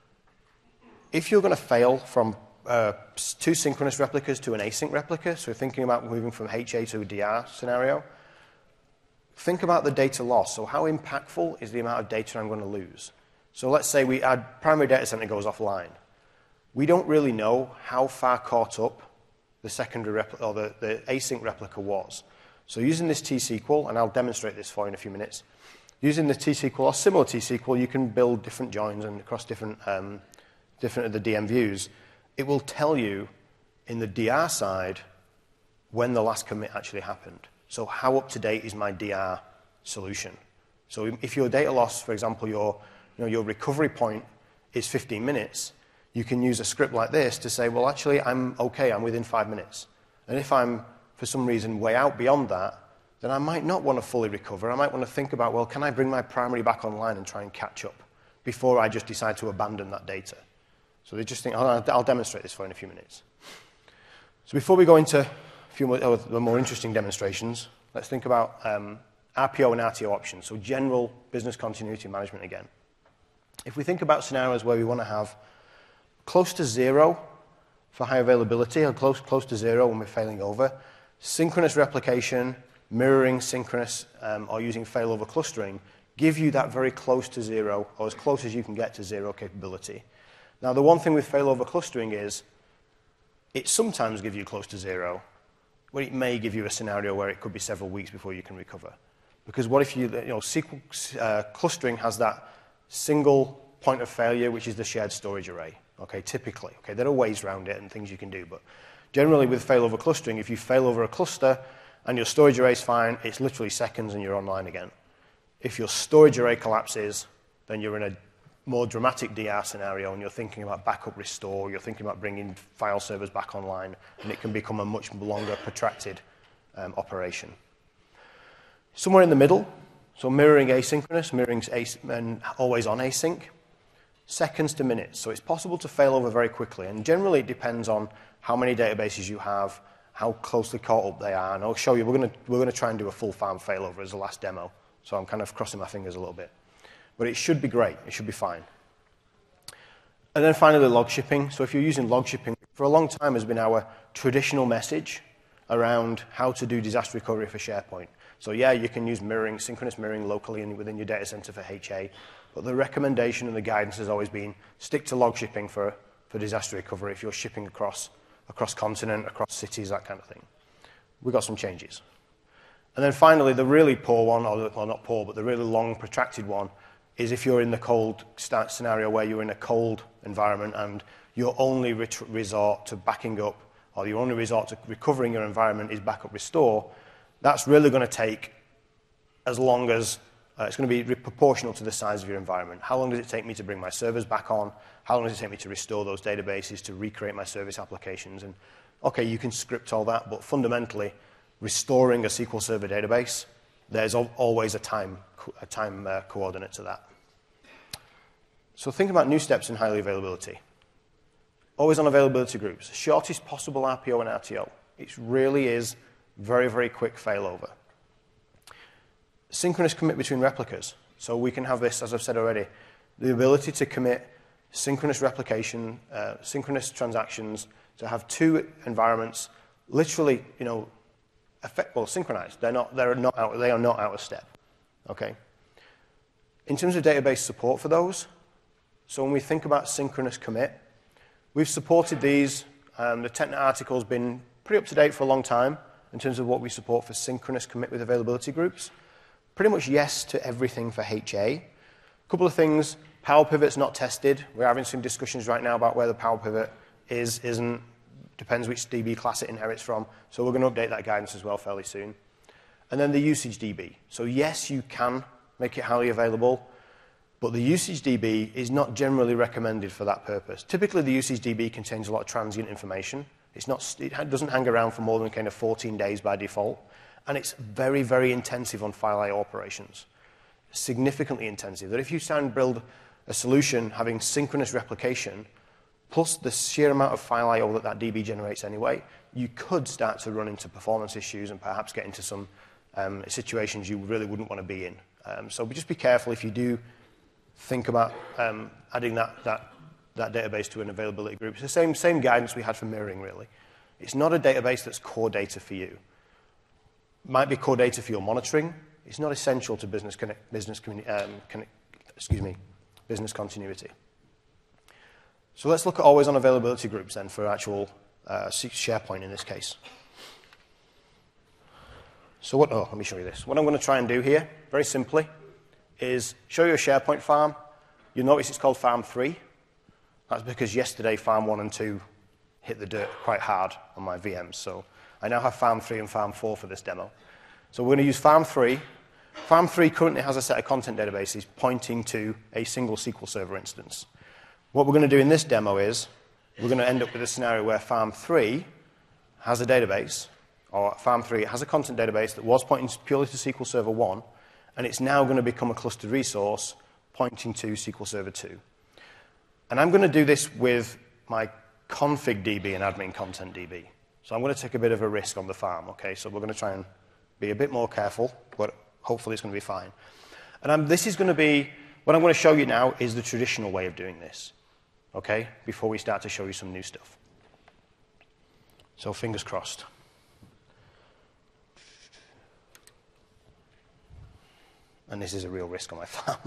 if you're going to fail from two synchronous replicas to an async replica, so thinking about moving from HA to a DR scenario, think about the data loss. So how impactful is the amount of data I'm going to lose? So let's say we add primary data center goes offline. We don't really know how far caught up the secondary replica or the async replica was. So using this T-SQL, and I'll demonstrate this for you in a few minutes, using the T-SQL or similar T-SQL, you can build different joins and across different of the DM views. It will tell you in the DR side when the last commit actually happened. So how up to date is my DR solution? So if your data loss, for example, your recovery point is 15 minutes, you can use a script like this to say, well, actually, I'm okay, I'm within 5 minutes. And if I'm, for some reason, way out beyond that, then I might not want to fully recover. I might want to think about, well, can I bring my primary back online and try and catch up before I just decide to abandon that data? So they just think, I'll demonstrate this for you in a few minutes. So before we go into a few more interesting demonstrations, let's think about RPO and RTO options, so general business continuity management again. If we think about scenarios where we want to have close to zero for high availability, or close to zero when we're failing over, synchronous replication, mirroring synchronous, or using failover clustering give you that very close to zero, or as close as you can get to zero capability. Now, the one thing with failover clustering is it sometimes gives you close to zero, but it may give you a scenario where it could be several weeks before you can recover. Because what if SQL clustering has that single point of failure, which is the shared storage array, okay, typically. Okay, there are ways around it and things you can do, but generally with failover clustering, if you fail over a cluster and your storage array is fine, it's literally seconds and you're online again. If your storage array collapses, then you're in a more dramatic DR scenario and you're thinking about backup restore, you're thinking about bringing file servers back online, and it can become a much longer, protracted operation. Somewhere in the middle, so mirroring asynchronous, mirroring and always on async, seconds to minutes. So it's possible to fail over very quickly, and generally it depends on how many databases you have, how closely caught up they are, and I'll show you, we're going to try and do a full farm failover as the last demo, so I'm kind of crossing my fingers a little bit. But it should be great, it should be fine. And then finally, log shipping. So if you're using log shipping, for a long time has been our traditional message around how to do disaster recovery for SharePoint. So yeah, you can use mirroring, synchronous mirroring locally within your data center for HA, but the recommendation and the guidance has always been stick to log shipping for disaster recovery if you're shipping across continent, across cities, that kind of thing. We've got some changes. And then finally, the really poor one, or not poor, but the really long, protracted one, is if you're in the cold scenario where you're in a cold environment and your only resort to backing up, or your only resort to recovering your environment is backup restore, that's really going to take as long as, it's going to be proportional to the size of your environment. How long does it take me to bring my servers back on? How long does it take me to restore those databases, to recreate my service applications? And okay, you can script all that, but fundamentally, restoring a SQL Server database, there's always a time coordinate to that. So think about new steps in highly availability. Always on availability groups. Shortest possible RPO and RTO. It really is very, very quick failover. Synchronous commit between replicas. So we can have this, as I've said already, the ability to commit synchronous replication, synchronous transactions, to have two environments literally, synchronized. They are not out of step. Okay. In terms of database support for those, so when we think about synchronous commit, we've supported these. The TechNet article's been pretty up to date for a long time in terms of what we support for synchronous commit with availability groups. Pretty much yes to everything for HA. A couple of things. Power Pivot's not tested. We're having some discussions right now about where the Power Pivot isn't. Depends which DB class it inherits from. So we're going to update that guidance as well fairly soon. And then the usage DB. So yes, you can make it highly available, but the usage DB is not generally recommended for that purpose. Typically, the usage DB contains a lot of transient information. It doesn't hang around for more than kind of 14 days by default. And it's very, very intensive on file I/O operations. Significantly intensive. That if you try and build a solution having synchronous replication, plus the sheer amount of file I/O that DB generates anyway, you could start to run into performance issues and perhaps get into some situations you really wouldn't want to be in. So just be careful if you do think about adding that database to an availability group. It's the same guidance we had for mirroring, really. It's not a database that's core data for you. It might be core data for your monitoring. It's not essential to business continuity. So let's look at always on availability groups then for actual SharePoint in this case. So let me show you this. What I'm going to try and do here, very simply, is show you a SharePoint farm. You'll notice it's called Farm 3. That's because yesterday Farm 1 and 2 hit the dirt quite hard on my VMs. So I now have Farm 3 and Farm 4 for this demo. So we're going to use Farm 3. Farm3 currently has a set of content databases pointing to a single SQL Server instance. What we're going to do in this demo is we're going to end up with a scenario where Farm3 has a database, or Farm3 has a content database that was pointing purely to SQL Server 1, and it's now going to become a clustered resource pointing to SQL Server 2. And I'm going to do this with my config DB and admin content DB. So I'm going to take a bit of a risk on the farm, okay? So we're going to try and be a bit more careful, but hopefully it's going to be fine. And this is going to be, what I'm going to show you now is the traditional way of doing this, okay? Before we start to show you some new stuff. So fingers crossed. And this is a real risk on my farm.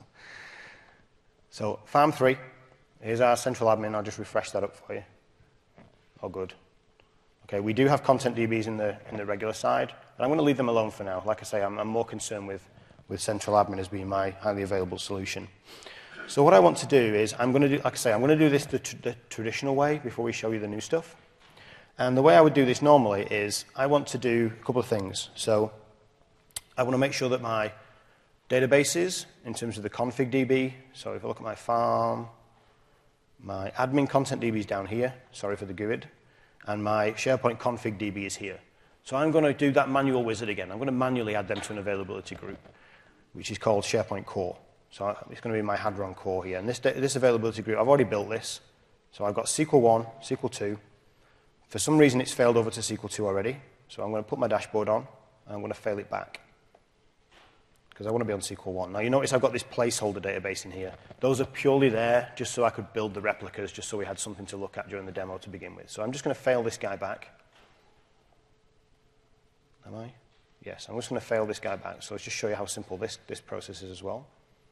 So Farm3, here's our central admin. I'll just refresh that up for you. Oh, good. Okay, we do have content DBs in the regular side, but I'm going to leave them alone for now. Like I say, I'm more concerned with central admin as being my highly available solution. So what I want to do is, I'm going to do, like I say, I'm going to do this the traditional way before we show you the new stuff. And the way I would do this normally is, I want to do a couple of things. So I want to make sure that my databases, in terms of the config DB, so if I look at my farm, my admin content DB is down here, sorry for the GUID, and my SharePoint config DB is here. So I'm going to do that manual wizard again. I'm going to manually add them to an availability group, which is called SharePoint Core. So it's going to be my Hadron Core here. And this availability group, I've already built this. So I've got SQL 1, SQL 2. For some reason, it's failed over to SQL 2 already. So I'm going to put my dashboard on, and I'm going to fail it back, because I want to be on SQL 1. Now, you notice I've got this placeholder database in here. Those are purely there just so I could build the replicas, just so we had something to look at during the demo to begin with. So I'm just going to fail this guy back. Am I? Yes, I'm just going to fail this guy back. So let's just show you how simple this process is as well.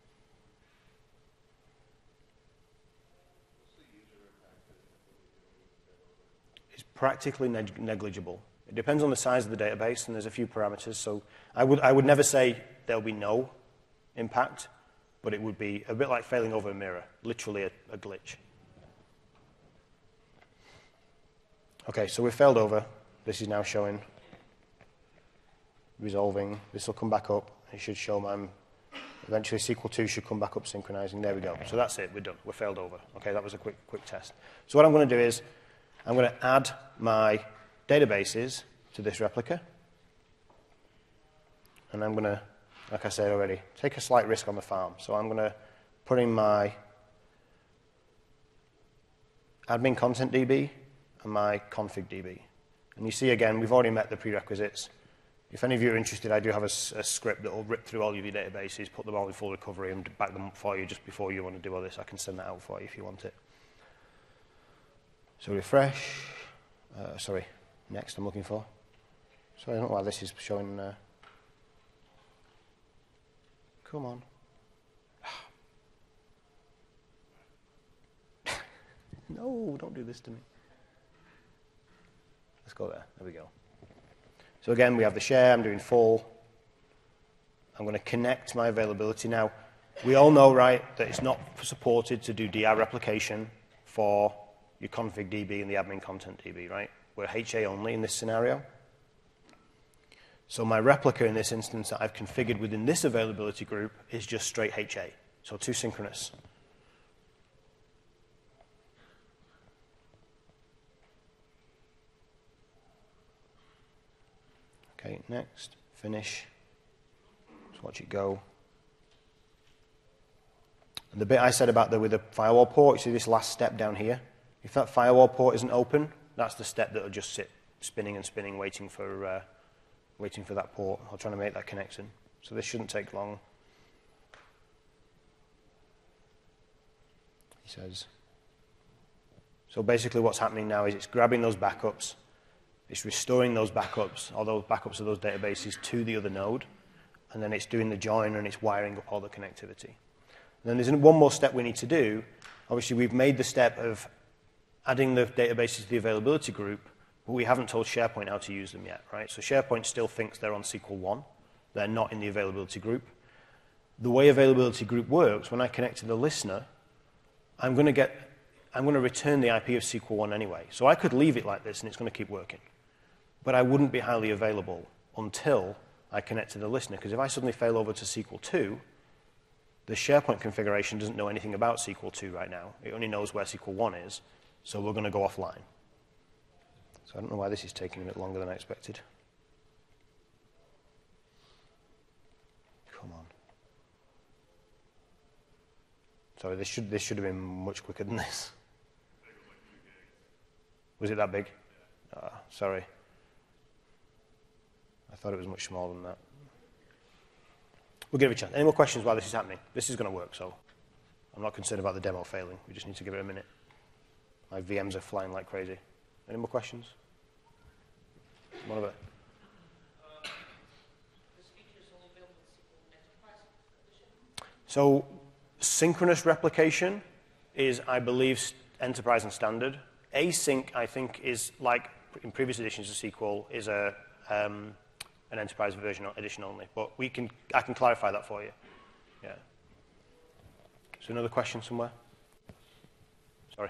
It's practically negligible. It depends on the size of the database, and there's a few parameters. So I would never say there'll be no impact, but it would be a bit like failing over a mirror, literally a glitch. Okay, so we've failed over. This is now showing, resolving. This will come back up. It should show eventually SQL 2 should come back up synchronizing. There we go. So that's it. We're done. We're failed over. Okay, that was a quick test. So what I'm going to do is I'm going to add my databases to this replica. And I'm going to, like I said already, take a slight risk on the farm. So I'm going to put in my admin content DB and my config DB. And you see, again, we've already met the prerequisites. If any of you are interested, I do have a script that will rip through all of your databases, put them all in full recovery, and back them up for you just before you want to do all this. I can send that out for you if you want it. So refresh. Sorry, next I'm looking for. Sorry, I don't know why this is showing. Come on. No, don't do this to me. Let's go there. There we go. So again, we have the share. I'm doing full. I'm going to connect my availability. Now, we all know, right, that it's not supported to do DR replication for your config DB and the admin content DB, right? We're HA only in this scenario. So my replica in this instance that I've configured within this availability group is just straight HA, so two synchronous. Okay, next, finish. Just watch it go. And the bit I said about with the firewall port, you see this last step down here? If that firewall port isn't open, that's the step that will just sit spinning and spinning, waiting for that port. I'll try to make that connection. So this shouldn't take long. He says. So basically what's happening now is it's grabbing those backups, it's restoring those backups, all those backups of those databases to the other node, and then it's doing the join and it's wiring up all the connectivity. And then there's one more step we need to do. Obviously, we've made the step of adding the databases to the availability group, but we haven't told SharePoint how to use them yet, right? So SharePoint still thinks they're on SQL 1. They're not in the availability group. The way availability group works, when I connect to the listener, I'm going to return the IP of SQL 1 anyway. So I could leave it like this and it's going to keep working. But I wouldn't be highly available until I connect to the listener. Because if I suddenly fail over to SQL 2, the SharePoint configuration doesn't know anything about SQL 2 right now. It only knows where SQL 1 is. So we're going to go offline. So I don't know why this is taking a bit longer than I expected. Come on. Sorry, this should have been much quicker than this. Was it that big? Sorry. I thought it was much smaller than that. We'll give it a chance. Any more questions while this is happening? This is going to work, so I'm not concerned about the demo failing. We just need to give it a minute. My VMs are flying like crazy. Any more questions? What about it? This feature is only available in SQL Enterprise Edition? So synchronous replication is, I believe, enterprise and standard. Async, I think, is like in previous editions of SQL, is an enterprise version edition only. But I can clarify that for you. Yeah. So another question somewhere? Sorry.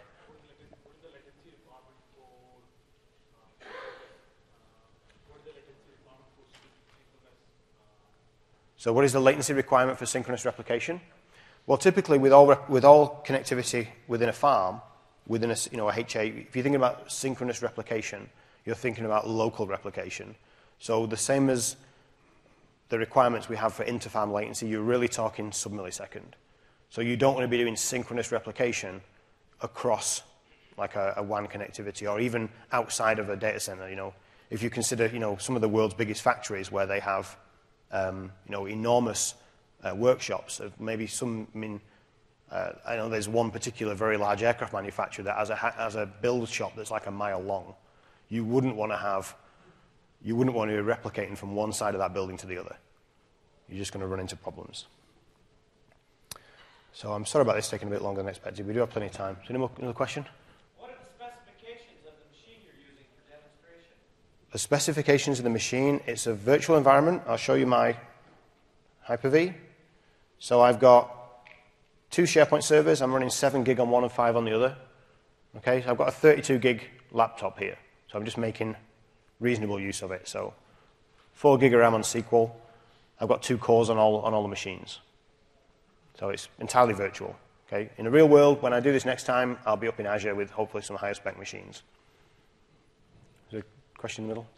So what is the latency requirement for synchronous replication? Well, typically with all connectivity within a farm, within a HA, if you're thinking about synchronous replication, you're thinking about local replication. So the same as the requirements we have for inter-farm latency, you're really talking sub-millisecond. So you don't want to be doing synchronous replication across like a WAN connectivity or even outside of a data center. If you consider some of the world's biggest factories where they have enormous workshops of maybe some. I know there's one particular very large aircraft manufacturer that has a build shop that's like a mile long. You wouldn't want to be replicating from one side of that building to the other. You're just going to run into problems. So I'm sorry about this taking a bit longer than expected. We do have plenty of time. So another question? What are the specifications of the machine you're using for demonstration? The specifications of the machine, it's a virtual environment. I'll show you my Hyper-V. So I've got 2 SharePoint servers. I'm running 7 gig on one and 5 on the other. Okay, so I've got a 32 gig laptop here. So I'm just making reasonable use of it. So 4 gig of RAM on SQL. I've got 2 cores on all the machines. So it's entirely virtual. Okay, in the real world, when I do this next time, I'll be up in Azure with hopefully some higher spec machines. Is there a question in the middle?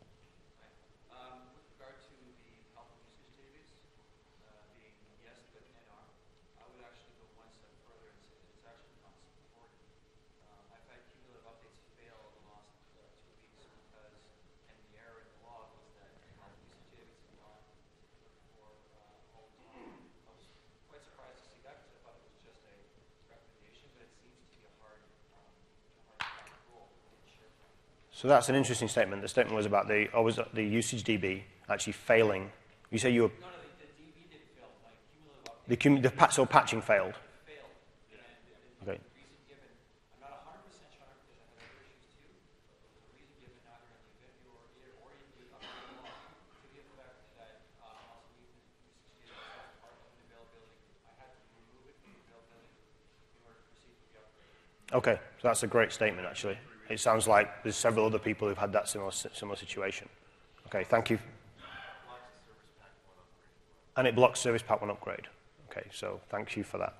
With regard to the health usage database being yes but NR, I would actually go one step further and say that it's actually not supported. I've had cumulative updates fail in the last 2 weeks because, and the error in the log was that the health usage database is not for all the time. I was quite surprised to see that because I thought it was just a recommendation, but it seems to be a hard rule in SharePoint. So that's an interesting statement. The statement was about the usage DB actually failing. You say you were... No, the DB didn't fail. Like cumulative updates. So patching failed. Failed. And Okay. the reason given, I'm not 100% sure because I had other issues too, but there was a reason given either in the event or in the update log to the effect that also the usage data was part of the availability. I had to remove it from the availability in order to proceed with the upgrade. Okay, so that's a great statement, actually. It sounds like there's several other people who've had that similar situation. Okay, thank you. And it blocks Service Pack 1 upgrade. Okay, so thank you for that.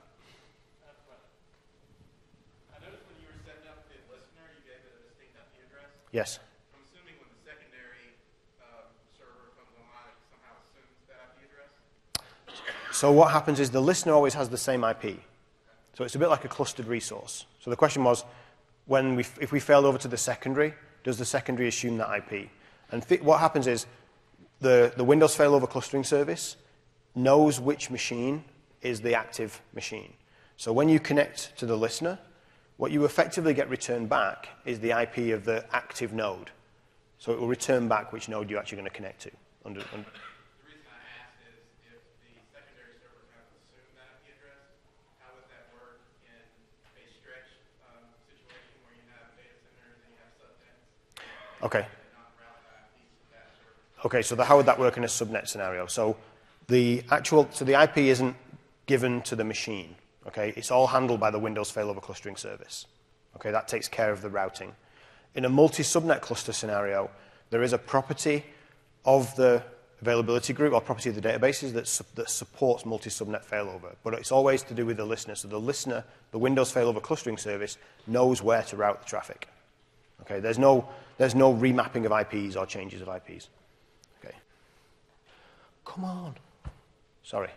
I noticed when you were setting up the listener, you gave it a distinct IP address. Yes. I'm assuming when the secondary server comes online, it somehow assumes that IP address. So what happens is the listener always has the same IP. So it's a bit like a clustered resource. So the question was, if we failed over to the secondary, does the secondary assume that IP? And what happens is the Windows failover clustering service knows which machine is the active machine. So when you connect to the listener, what you effectively get returned back is the IP of the active node. So it will return back which node you're actually going to connect to. The reason I asked is if the secondary server is going to assume that IP address, how would that work in a stretch situation where you have data centers and you have subnets? Okay. And not route IPs to that server. Okay, so how would that work in a subnet scenario? So the IP isn't given to the machine. Okay, it's all handled by the Windows failover clustering service. Okay, that takes care of the routing. In a multi-subnet cluster scenario, there is a property of the availability group or property of the databases that supports multi-subnet failover. But it's always to do with the listener. So the listener, the Windows failover clustering service, knows where to route the traffic. Okay, there's no remapping of IPs or changes of IPs. Okay. Come on. Sorry.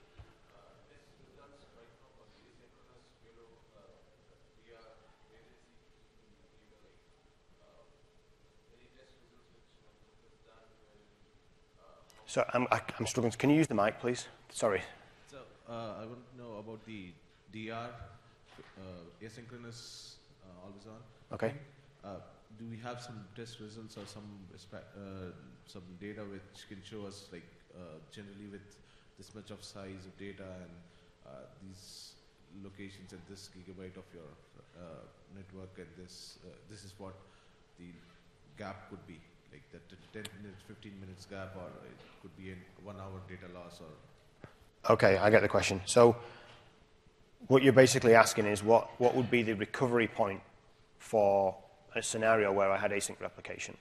So I'm struggling. Can you use the mic, please? Sorry. So I want to know about the DR, asynchronous, always on. Okay. Do we have some test results or some data which can show us, like, generally with this much of size of data and these locations and this gigabyte of your network, and this is what the gap could be, like that 10 minutes, 15 minutes gap, or it could be in 1 hour data loss, or... Okay, I get the question. So what you're basically asking is what would be the recovery point for a scenario where I had async replication.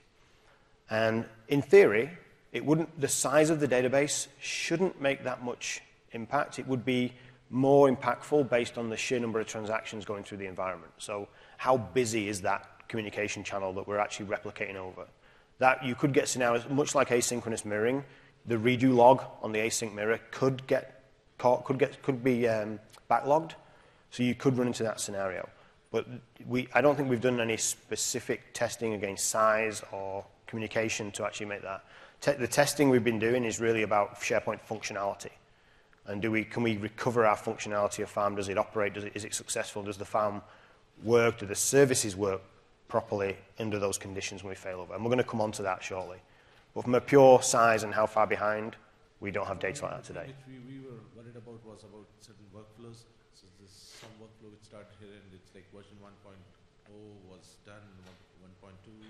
And in theory, the size of the database shouldn't make that much impact. It would be more impactful based on the sheer number of transactions going through the environment. So how busy is that communication channel that we're actually replicating over? That you could get scenarios, much like asynchronous mirroring, the redo log on the async mirror could get caught, could be backlogged. So you could run into that scenario. But I don't think we've done any specific testing against size or communication to actually make that. The testing we've been doing is really about SharePoint functionality. And can we recover our functionality of farm? Does it operate? Is it successful? Does the farm work? Do the services work properly under those conditions when we fail over? And we're going to come on to that shortly. But from a pure size and how far behind, we don't have data like that today. Which we were worried about was about certain workflows. So there's some workflow which started here, and it's like version 1.0 was done, 1.2.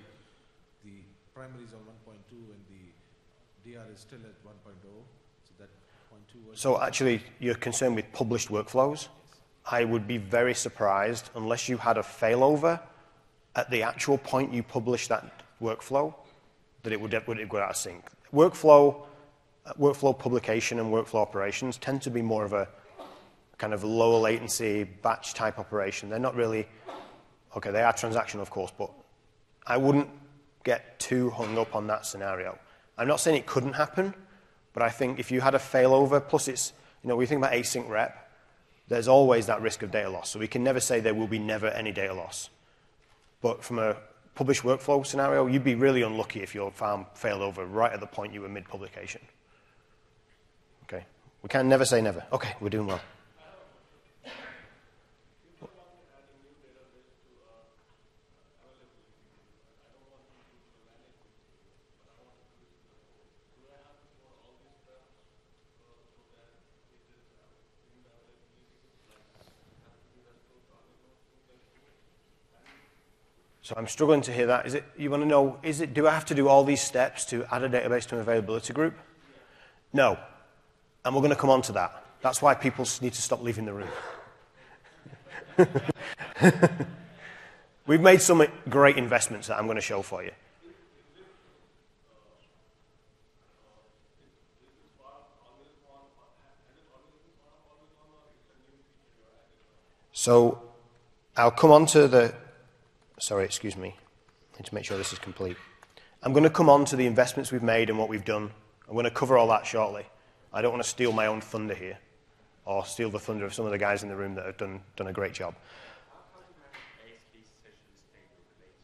The primary is on 1.2, and the DR is still at 1.0. So that 0.2 was... So actually, you're concerned with published workflows. I would be very surprised, unless you had a failover at the actual point you publish that workflow, that it would go out of sync. Workflow publication and workflow operations tend to be more of a kind of lower latency batch type operation. They're not really, okay, they are transactional, of course, but I wouldn't get too hung up on that scenario. I'm not saying it couldn't happen, but I think if you had a failover, plus it's, when you think about async rep, there's always that risk of data loss. So we can never say there will be never any data loss. But from a published workflow scenario, you'd be really unlucky if your farm failed over right at the point you were mid-publication. Okay, we can never say never. Okay, we're doing well. So I'm struggling to hear that. You want to know, do I have to do all these steps to add a database to an availability group? No. And we're going to come on to that. That's why people need to stop leaving the room. We've made some great investments that I'm going to show for you. So I'll come on to the... Sorry, excuse me. I need to make sure this is complete. I'm going to come on to the investments we've made and what we've done. I'm going to cover all that shortly. I don't want to steal my own thunder here or steal the thunder of some of the guys in the room that have done a great job. ASP sessions stay related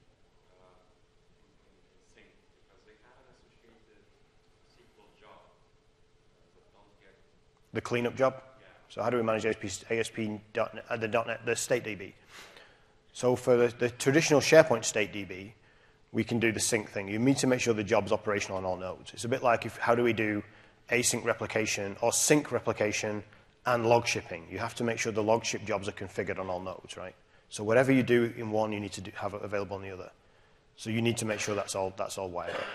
sync because they have an associated SQL job that don't get... The cleanup job? Yeah. So how do we manage ASP.NET, the state DB? So for the traditional SharePoint state DB, we can do the sync thing. You need to make sure the job's operational on all nodes. It's a bit like how do we do async replication or sync replication and log shipping. You have to make sure the log ship jobs are configured on all nodes, right? So whatever you do in one, you need to have it available on the other. So you need to make sure that's all wired up.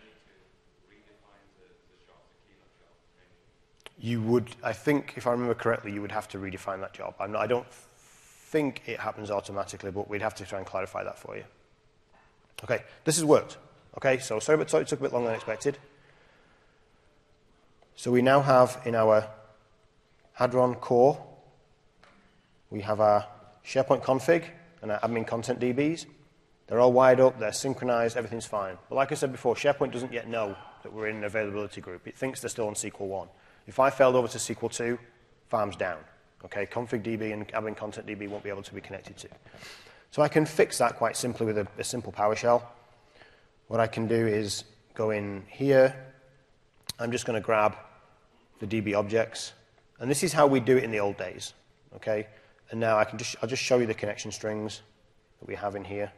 You would, I think, if I remember correctly, you would have to redefine that job. I don't think it happens automatically, but we'd have to try and clarify that for you. Okay, this has worked. Okay, so sorry, but it took a bit longer than expected. So we now have in our Hadron core, we have our SharePoint config and our admin content DBs. They're all wired up, they're synchronized, everything's fine. But like I said before, SharePoint doesn't yet know that we're in an availability group. It thinks they're still on SQL 1. If I failed over to SQL 2, farm's down. Okay, config DB and admin content DB won't be able to be connected to. So I can fix that quite simply with a simple PowerShell. What I can do is go in here. I'm just going to grab the DB objects. And this is how we do it in the old days. Okay? And now I'll just show you the connection strings that we have in here.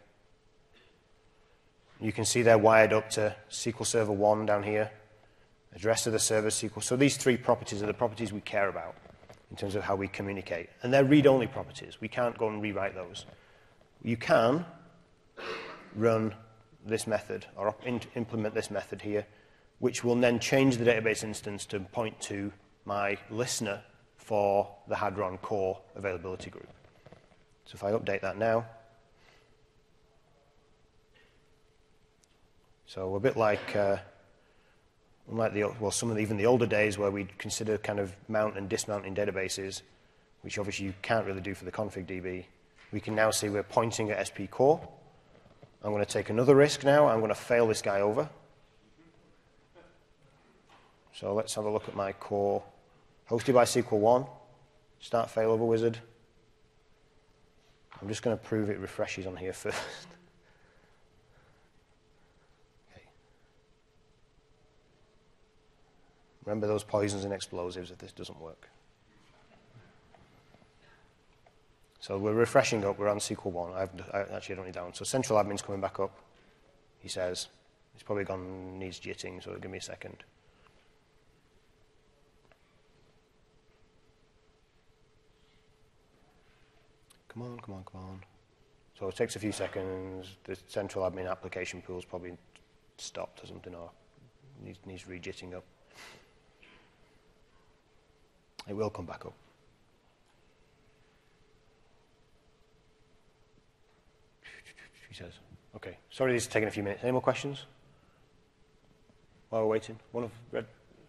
You can see they're wired up to SQL Server 1 down here. Address of the server SQL. So these three properties are the properties we care about in terms of how we communicate. And they're read-only properties. We can't go and rewrite those. You can run this method or implement this method here, which will then change the database instance to point to my listener for the Hadron core availability group. So if I update that now, so a bit like, unlike even the older days where we'd consider kind of mount and dismounting databases, which obviously you can't really do for the config DB, we can now see we're pointing at SP core. I'm going to take another risk now. I'm going to fail this guy over. So let's have a look at my core. Hosted by SQL 1. Start failover wizard. I'm just going to prove it refreshes on here first. Okay. Remember those poisons and explosives if this doesn't work. So we're refreshing up. We're on SQL 1. Actually, I don't need that one. So central admin's coming back up. He says. It's probably gone, needs jitting, so give me a second. Come on, come on, come on. So it takes a few seconds. The central admin application pool's probably stopped or something, or needs rejitting up. It will come back up. He says. Okay. Sorry this is taking a few minutes. Any more questions? While we're waiting. One of Red.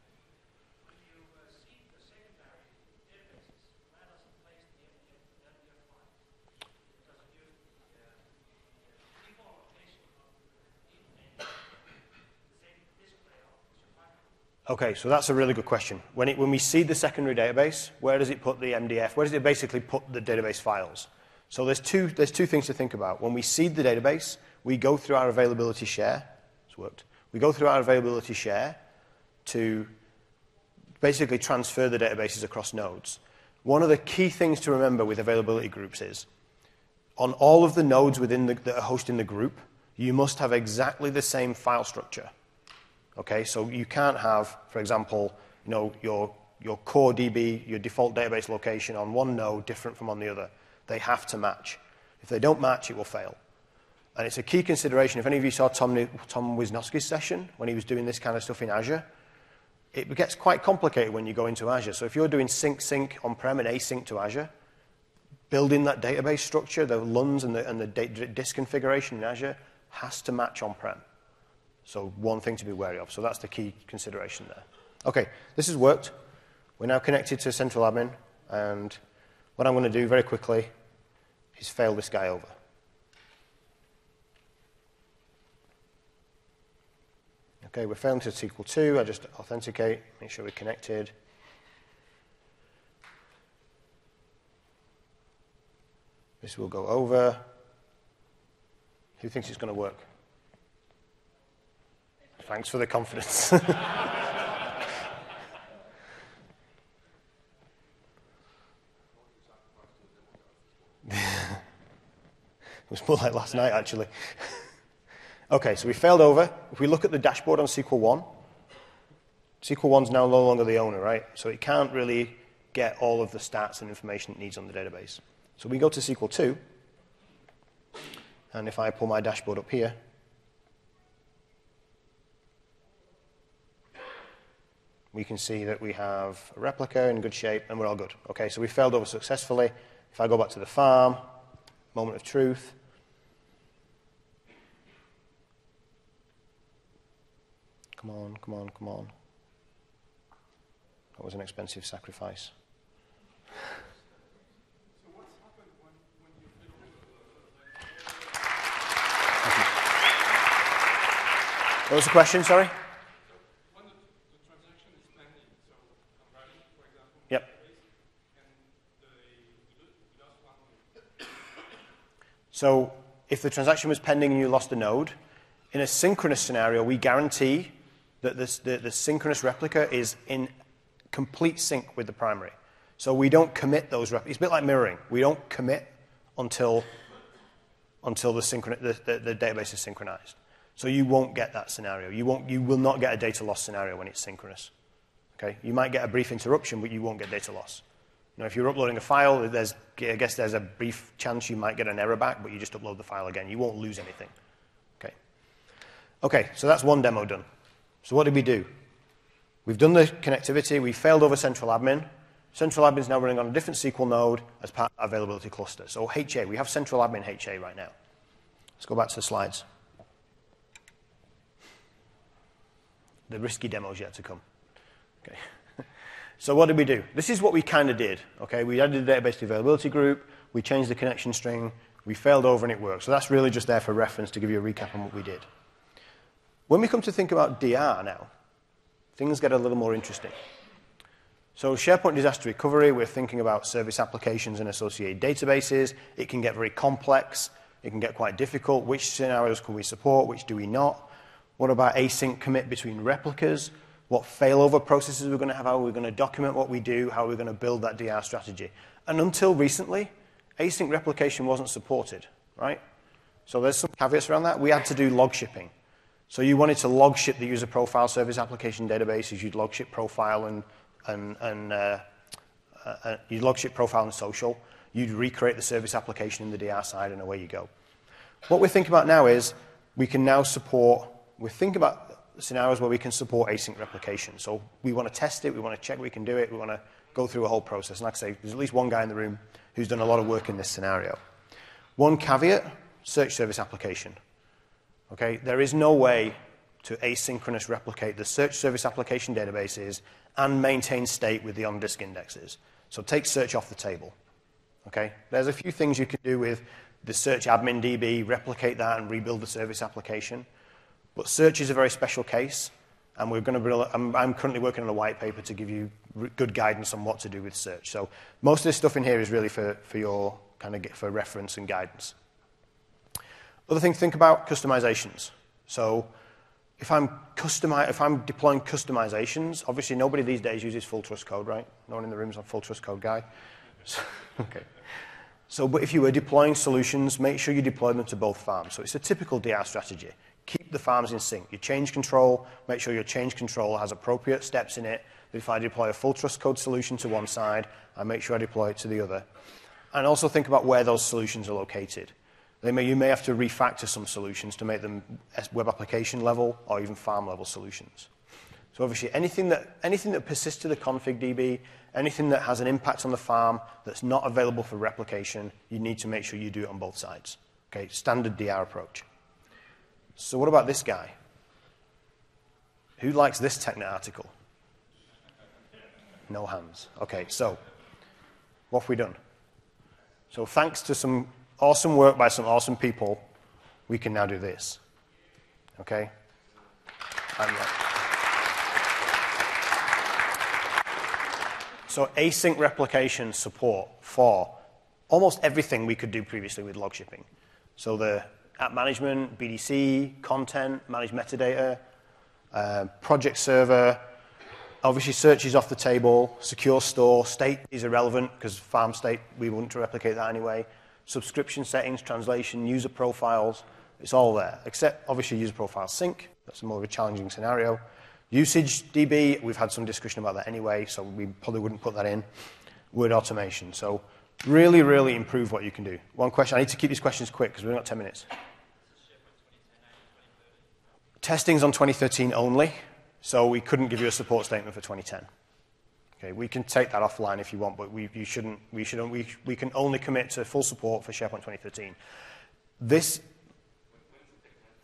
Okay, so that's a really good question. When we seed the secondary database, where does it put the MDF? Where does it basically put the database files? So there's two things to think about. When we seed the database, we go through our availability share. It's worked. We go through our availability share to basically transfer the databases across nodes. One of the key things to remember with availability groups is, on all of the nodes that are hosting the group, you must have exactly the same file structure. Okay, so you can't have, for example, your core DB, your default database location on one node different from on the other. They have to match. If they don't match, it will fail. And it's a key consideration. If any of you saw Tom Wisnowski's session when he was doing this kind of stuff in Azure, it gets quite complicated when you go into Azure. So if you're doing sync on-prem and async to Azure, building that database structure, the LUNs and the disk configuration in Azure has to match on-prem. So one thing to be wary of. So that's the key consideration there. Okay, this has worked. We're now connected to central admin. And what I'm going to do very quickly is fail this guy over. Okay, we're failing to SQL 2. I just authenticate, make sure we're connected. This will go over. Who thinks it's going to work? Thanks for the confidence. It was more like last night, actually. Okay, so we failed over. If we look at the dashboard on SQL 1, SQL 1's now no longer the owner, right? So it can't really get all of the stats and information it needs on the database. So we go to SQL 2, and if I pull my dashboard up here, we can see that we have a replica in good shape, and we're all good. Okay, so we failed over successfully. If I go back to the farm, moment of truth. Come on, come on, come on. That was an expensive sacrifice. What was the question, sorry? When the transaction is pending, so I'm writing, for example, Yep. and the last one. So if the transaction was pending and you lost a node, in a synchronous scenario, we guarantee that the synchronous replica is in complete sync with the primary. So we don't commit those replicas. It's a bit like mirroring. We don't commit until the database is synchronized. So you won't get that scenario. You will not get a data loss scenario when it's synchronous. Okay? You might get a brief interruption, but you won't get data loss. You know, if you're uploading a file, I guess there's a brief chance you might get an error back, but you just upload the file again. You won't lose anything. Okay? Okay, so that's one demo done. So what did we do? We've done the connectivity. We failed over central admin. Central admin is now running on a different SQL node as part of our availability cluster. So HA, we have central admin HA right now. Let's go back to the slides. The risky demo's yet to come. Okay. So what did we do? This is what we kind of did. Okay, we added the database to the availability group. We changed the connection string. We failed over and it worked. So that's really just there for reference to give you a recap on what we did. When we come to think about DR now, things get a little more interesting. So SharePoint disaster recovery, we're thinking about service applications and associated databases. It can get very complex. It can get quite difficult. Which scenarios can we support? Which do we not? What about async commit between replicas? What failover processes we're going to have? How are we going to document what we do? How are we going to build that DR strategy? And until recently, async replication wasn't supported, right? So there's some caveats around that. We had to do log shipping. So you wanted to log ship the user profile service application databases. You'd log ship profile you'd log ship profile and social. You'd recreate the service application in the DR side, and away you go. What we're thinking about now is we can now support. We're thinking about scenarios where we can support async replication. So we want to test it. We want to check we can do it. We want to go through a whole process. And like I say, there's at least one guy in the room who's done a lot of work in this scenario. One caveat, search service application. Okay, there is no way to asynchronous replicate the search service application databases and maintain state with the on-disk indexes. So take search off the table. Okay, there's a few things you can do with the search admin DB, replicate that and rebuild the service application. But search is a very special case, and we're going to build. I'm currently working on a white paper to give you good guidance on what to do with search. So most of this stuff in here is really for your kind of for reference and guidance. Other thing to think about, customizations. So if I'm deploying customizations, obviously nobody these days uses full trust code, right? No one in the room is a full trust code guy. So, okay. So, but if you were deploying solutions, make sure you deploy them to both farms. So it's a typical DR strategy. Keep the farms in sync. Your change control, make sure your change control has appropriate steps in it. If I deploy a full trust code solution to one side, I make sure I deploy it to the other. And also think about where those solutions are located. You may have to refactor some solutions to make them web application level or even farm level solutions. So obviously anything that persists to the config DB, anything that has an impact on the farm that's not available for replication, you need to make sure you do it on both sides. Okay, standard DR approach. So what about this guy? Who likes this TechNet article? No hands. Okay, so what have we done? So thanks to some awesome work by some awesome people, we can now do this. Okay? So async replication support for almost everything we could do previously with log shipping. So the app management, BDC, content, managed metadata, project server, obviously search is off the table, secure store, state is irrelevant because farm state, we wouldn't replicate that anyway. Subscription settings, translation, user profiles, it's all there, except obviously user profile sync. That's more of a challenging scenario. Usage DB, we've had some discussion about that anyway, so we probably wouldn't put that in. Word automation. So really, really improve what you can do. One question, I need to keep these questions quick because we've got 10 minutes. Testing's on 2013 only, so we couldn't give you a support statement for 2010. Okay, we can take that offline if you want, but we can only commit to full support for SharePoint 2013.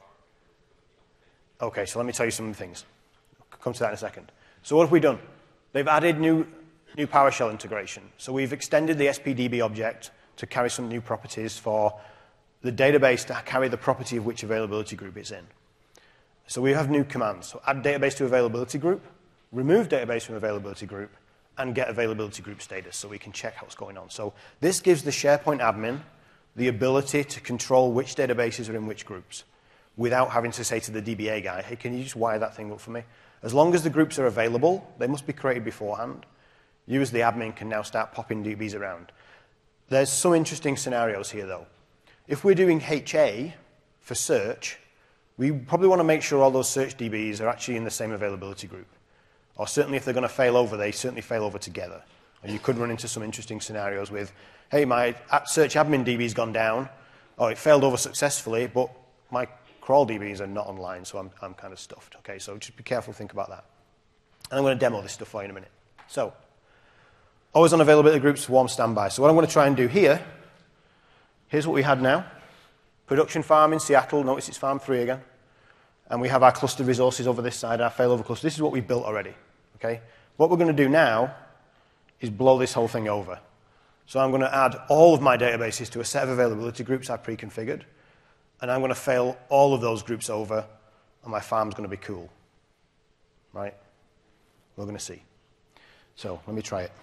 Okay, so let me tell you some things. I'll come to that in a second. So what have we done? They've added new PowerShell integration. So we've extended the SPDB object to carry some new properties for the database to carry the property of which availability group it's in. So we have new commands. So add database to availability group, remove database from availability group, and get availability group status so we can check what's going on. So this gives the SharePoint admin the ability to control which databases are in which groups without having to say to the DBA guy, hey, can you just wire that thing up for me? As long as the groups are available, they must be created beforehand. You as the admin can now start popping DBs around. There's some interesting scenarios here, though. If we're doing HA for search, we probably want to make sure all those search DBs are actually in the same availability group. Or certainly if they're going to fail over, they certainly fail over together. And you could run into some interesting scenarios with, hey, my search admin DB's gone down, or it failed over successfully, but my crawl DBs are not online, so I'm kind of stuffed. Okay, so just be careful, think about that. And I'm going to demo this stuff for you in a minute. So, always on availability groups, warm standby. So what I'm going to try and do here, here's what we had now. Production farm in Seattle, notice it's farm 3 again. And we have our clustered resources over this side, our failover cluster. This is what we built already. Okay? What we're going to do now is blow this whole thing over. So I'm going to add all of my databases to a set of availability groups I've pre-configured, and I'm going to fail all of those groups over, and my farm's going to be cool. Right? We're going to see. So let me try it.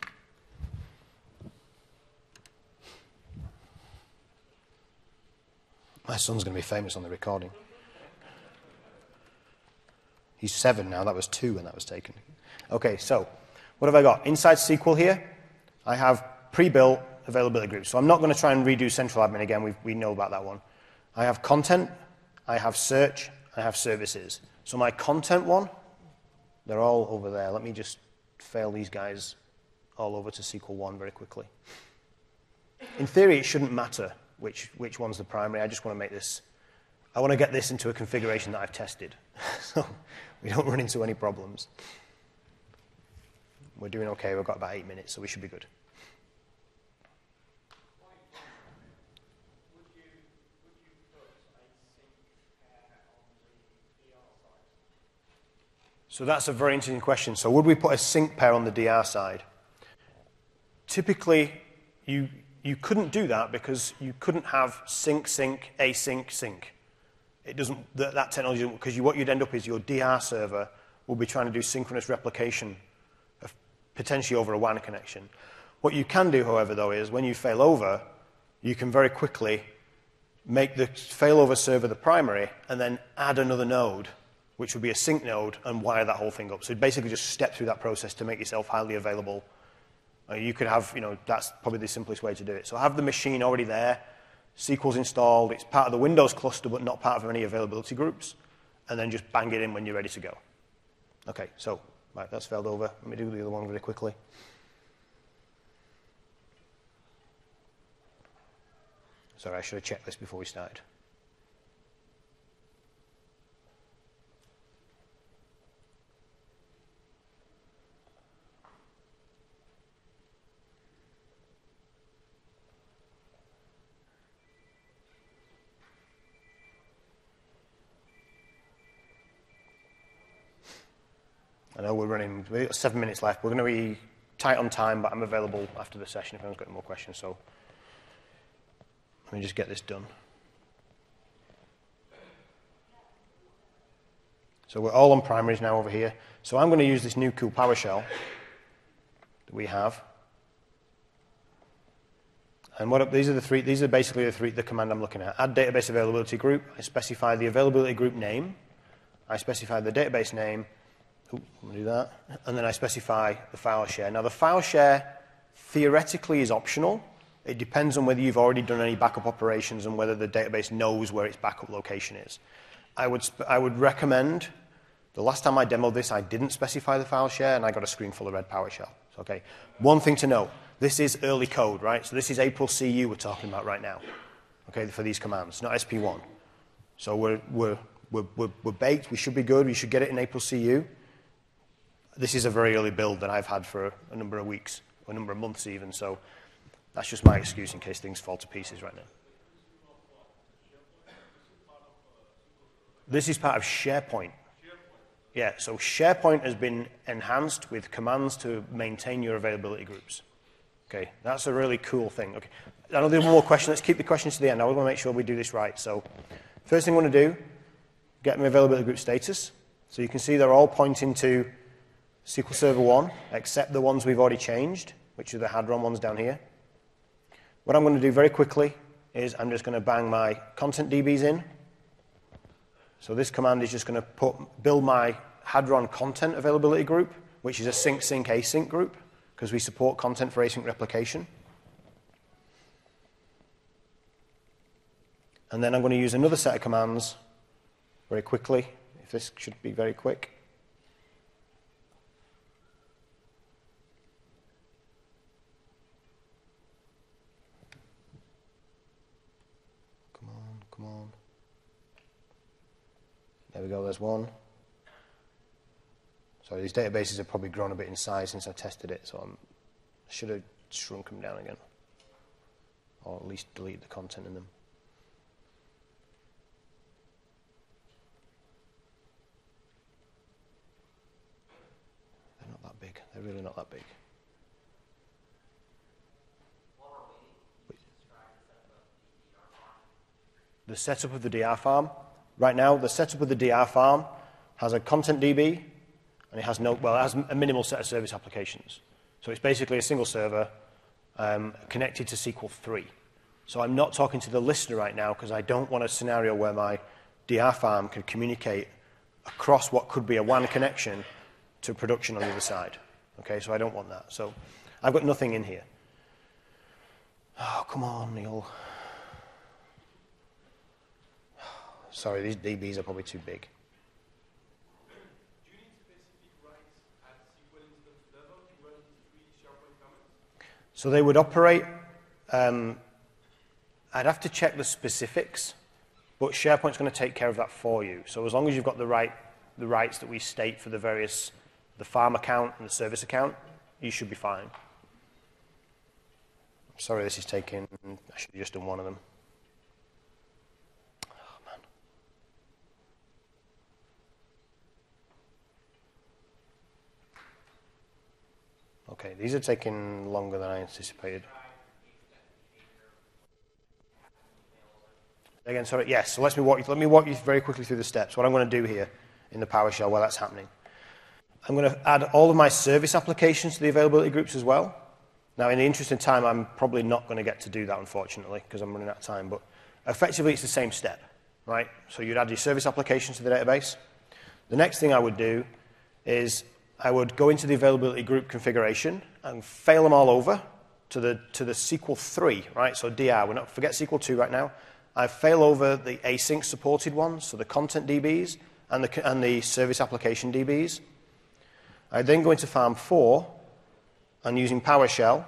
My son's going to be famous on the recording. He's 7 now. That was 2 when that was taken. Okay, so what have I got? Inside SQL here, I have pre-built availability groups. So I'm not going to try and redo central admin again. We know about that one. I have content, I have search, I have services. So my content one, they're all over there. Let me just fail these guys all over to SQL 1 very quickly. In theory, it shouldn't matter which one's the primary. I just want to make this, I want to get this into a configuration that I've tested. So we don't run into any problems. We're doing okay. We've got about 8 minutes, so we should be good. So that's a very interesting question. So would we put a sync pair on the DR side? Typically, you couldn't do that because you couldn't have sync, sync, async, sync. It doesn't, that technology, because what you'd end up is your DR server will be trying to do synchronous replication of potentially over a WAN connection. What you can do, however, though, is when you fail over, you can very quickly make the failover server the primary and then add another node, which would be a sync node, and wire that whole thing up. So basically just step through that process to make yourself highly available. You could have, that's probably the simplest way to do it. So have the machine already there, SQL's installed, it's part of the Windows cluster but not part of any availability groups, and then just bang it in when you're ready to go. Okay, so, right, that's failed over. Let me do the other one really quickly. Sorry, I should have checked this before we started. I know we've got 7 minutes left. We're going to be tight on time, but I'm available after the session if anyone's got any more questions. So let me just get this done. So we're all on primaries now over here. So I'm going to use this new cool PowerShell that we have. And these are basically the command I'm looking at. Add database availability group. I specify the availability group name. I specify the database name. I'm going to do that. And then I specify the file share. Now, the file share theoretically is optional. It depends on whether you've already done any backup operations and whether the database knows where its backup location is. I would recommend, the last time I demoed this, I didn't specify the file share, and I got a screen full of red PowerShell. Okay. One thing to note, this is early code, right? So this is April CU we're talking about right now, okay, for these commands, not SP1. So we're baked. We should be good. We should get it in April CU. This is a very early build that I've had for a number of weeks, or a number of months even, so that's just my excuse in case things fall to pieces right now. This is part of SharePoint. Yeah, so SharePoint has been enhanced with commands to maintain your availability groups. Okay, that's a really cool thing. Okay, I know there's one more question. Let's keep the questions to the end. I want to make sure we do this right. So first thing I want to do, get my availability group status. So you can see they're all pointing to SQL Server 1, except the ones we've already changed, which are the Hadron ones down here. What I'm going to do very quickly is I'm just going to bang my content DBs in. So this command is just going to build my Hadron content availability group, which is a sync async group, because we support content for async replication. And then I'm going to use another set of commands very quickly. If this should be very quick. Come on. There we go, there's one. Sorry, these databases have probably grown a bit in size since I tested it, so I should have shrunk them down again. Or at least delete the content in them. They're not that big. They're really not that big. The setup of the DR farm. Right now, the setup of the DR farm has a content DB, and it has a minimal set of service applications. So it's basically a single server connected to SQL 3. So I'm not talking to the listener right now because I don't want a scenario where my DR farm can communicate across what could be a WAN connection to production on the other side. Okay, so I don't want that. So I've got nothing in here. Oh, come on, Neil. Sorry, these DBs are probably too big. Do you need specific rights at SQL instance level to run these 3 SharePoint commands? So they would operate, I'd have to check the specifics, but SharePoint's going to take care of that for you. So as long as you've got the rights that we state for the farm account and the service account, you should be fine. Sorry, this is taking, I should have just done one of them. Okay, these are taking longer than I anticipated. Again, sorry, yes, so let me walk you very quickly through the steps. What I'm going to do here in the PowerShell while that's happening. I'm going to add all of my service applications to the availability groups as well. Now, in the interest of time, I'm probably not going to get to do that, unfortunately, because I'm running out of time, but effectively it's the same step, right? So you'd add your service applications to the database. The next thing I would do is I would go into the availability group configuration and fail them all over to the SQL 3, right? So DR, forget SQL 2 right now. I fail over the async supported ones, so the content DBs and the service application DBs. I then go into Farm 4 and using PowerShell,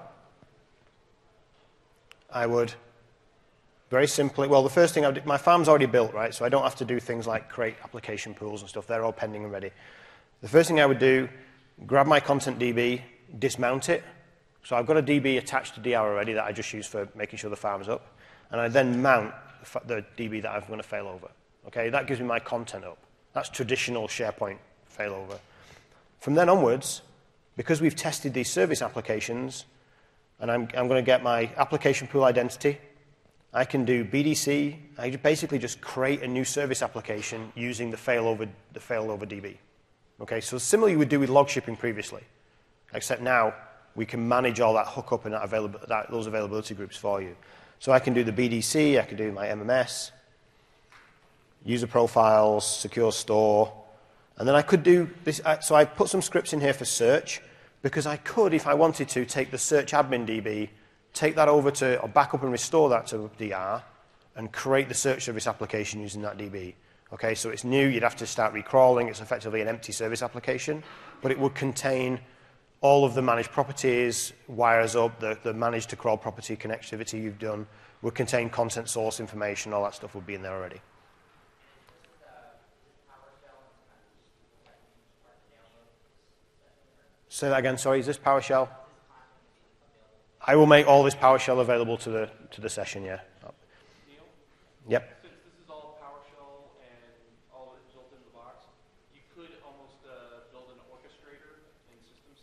I would very simply, well, the first thing my farm's already built, right? So I don't have to do things like create application pools and stuff. They're all pending and ready. The first thing I would do, grab my content DB, dismount it. So I've got a DB attached to DR already that I just use for making sure the farm's up. And I then mount the DB that I'm going to fail over. Okay, that gives me my content up. That's traditional SharePoint failover. From then onwards, because we've tested these service applications, and I'm going to get my application pool identity, I can do BDC. I basically just create a new service application using the failover DB. Okay, so similar you would do with log shipping previously, except now we can manage all that hookup and those availability groups for you. So I can do the BDC, I can do my MMS, user profiles, secure store, and then I could do this. So I put some scripts in here for search, because I could, if I wanted to, take the search admin DB, take that over to, or back up and restore that to DR, and create the search service application using that DB. Okay, so it's new, you'd have to start recrawling, it's effectively an empty service application, but it would contain all of the managed properties, wires up, the managed to crawl property connectivity you've done, would contain content source information, all that stuff would be in there already. Say that again, sorry, is this PowerShell? I will make all this PowerShell available to the session, yeah. Neil? Yep. Since this is all PowerShell and all of it built into the box, you could almost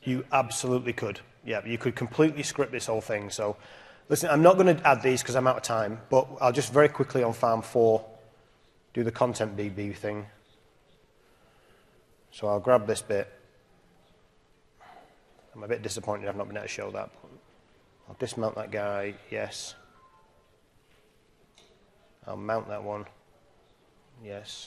You absolutely could. Yeah, you could completely script this whole thing. So, listen, I'm not going to add these because I'm out of time, but I'll just very quickly on Farm 4 do the content DB thing. So I'll grab this bit. I'm a bit disappointed I've not been able to show that. I'll dismount that guy, yes. I'll mount that one, yes.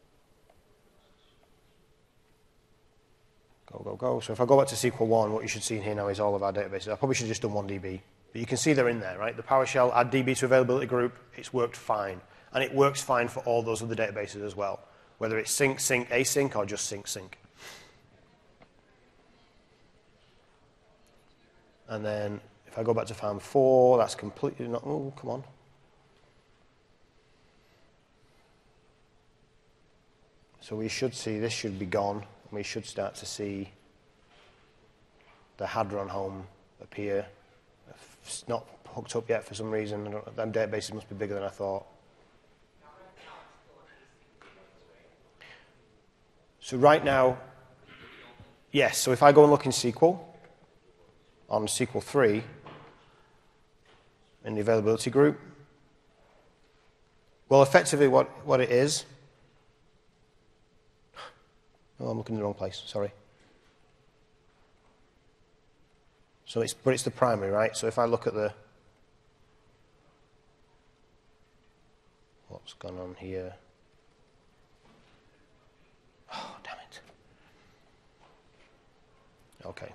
Go, go, go. So if I go back to SQL 1, what you should see in here now is all of our databases. I probably should have just done 1DB. But you can see they're in there, right? The PowerShell, add DB to availability group, it's worked fine. And it works fine for all those other databases as well, whether it's sync, sync, async, or just sync, sync. And then if I go back to Farm 4, that's completely not, oh, come on. So we should see, this should be gone, and we should start to see the Hadron home appear. It's not hooked up yet for some reason. Them databases must be bigger than I thought. So right now, yes, so if I go and look in SQL, on SQL 3, in the availability group, well, effectively what it is, oh, I'm looking in the wrong place, sorry. So but it's the primary, right? So if I look at what's gone on here? Oh, damn it. Okay.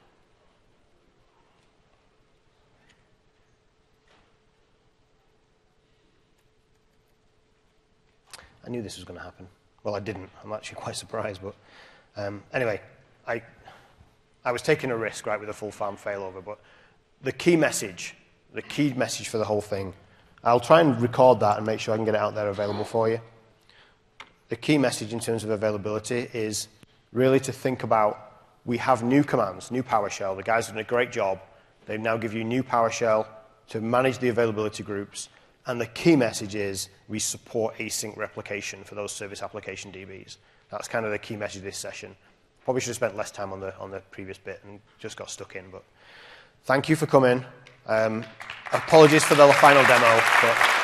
I knew this was going to happen. Well, I didn't. I'm actually quite surprised, but anyway, I was taking a risk, right, with a full farm failover, but the key message for the whole thing, I'll try and record that and make sure I can get it out there available for you. The key message in terms of availability is really to think about, we have new commands, new PowerShell. The guys have done a great job. They now give you new PowerShell to manage the availability groups. And the key message is we support async replication for those service application DBs. That's kind of the key message of this session. Probably should have spent less time on the previous bit and just got stuck in. But thank you for coming. Apologies for the final demo. But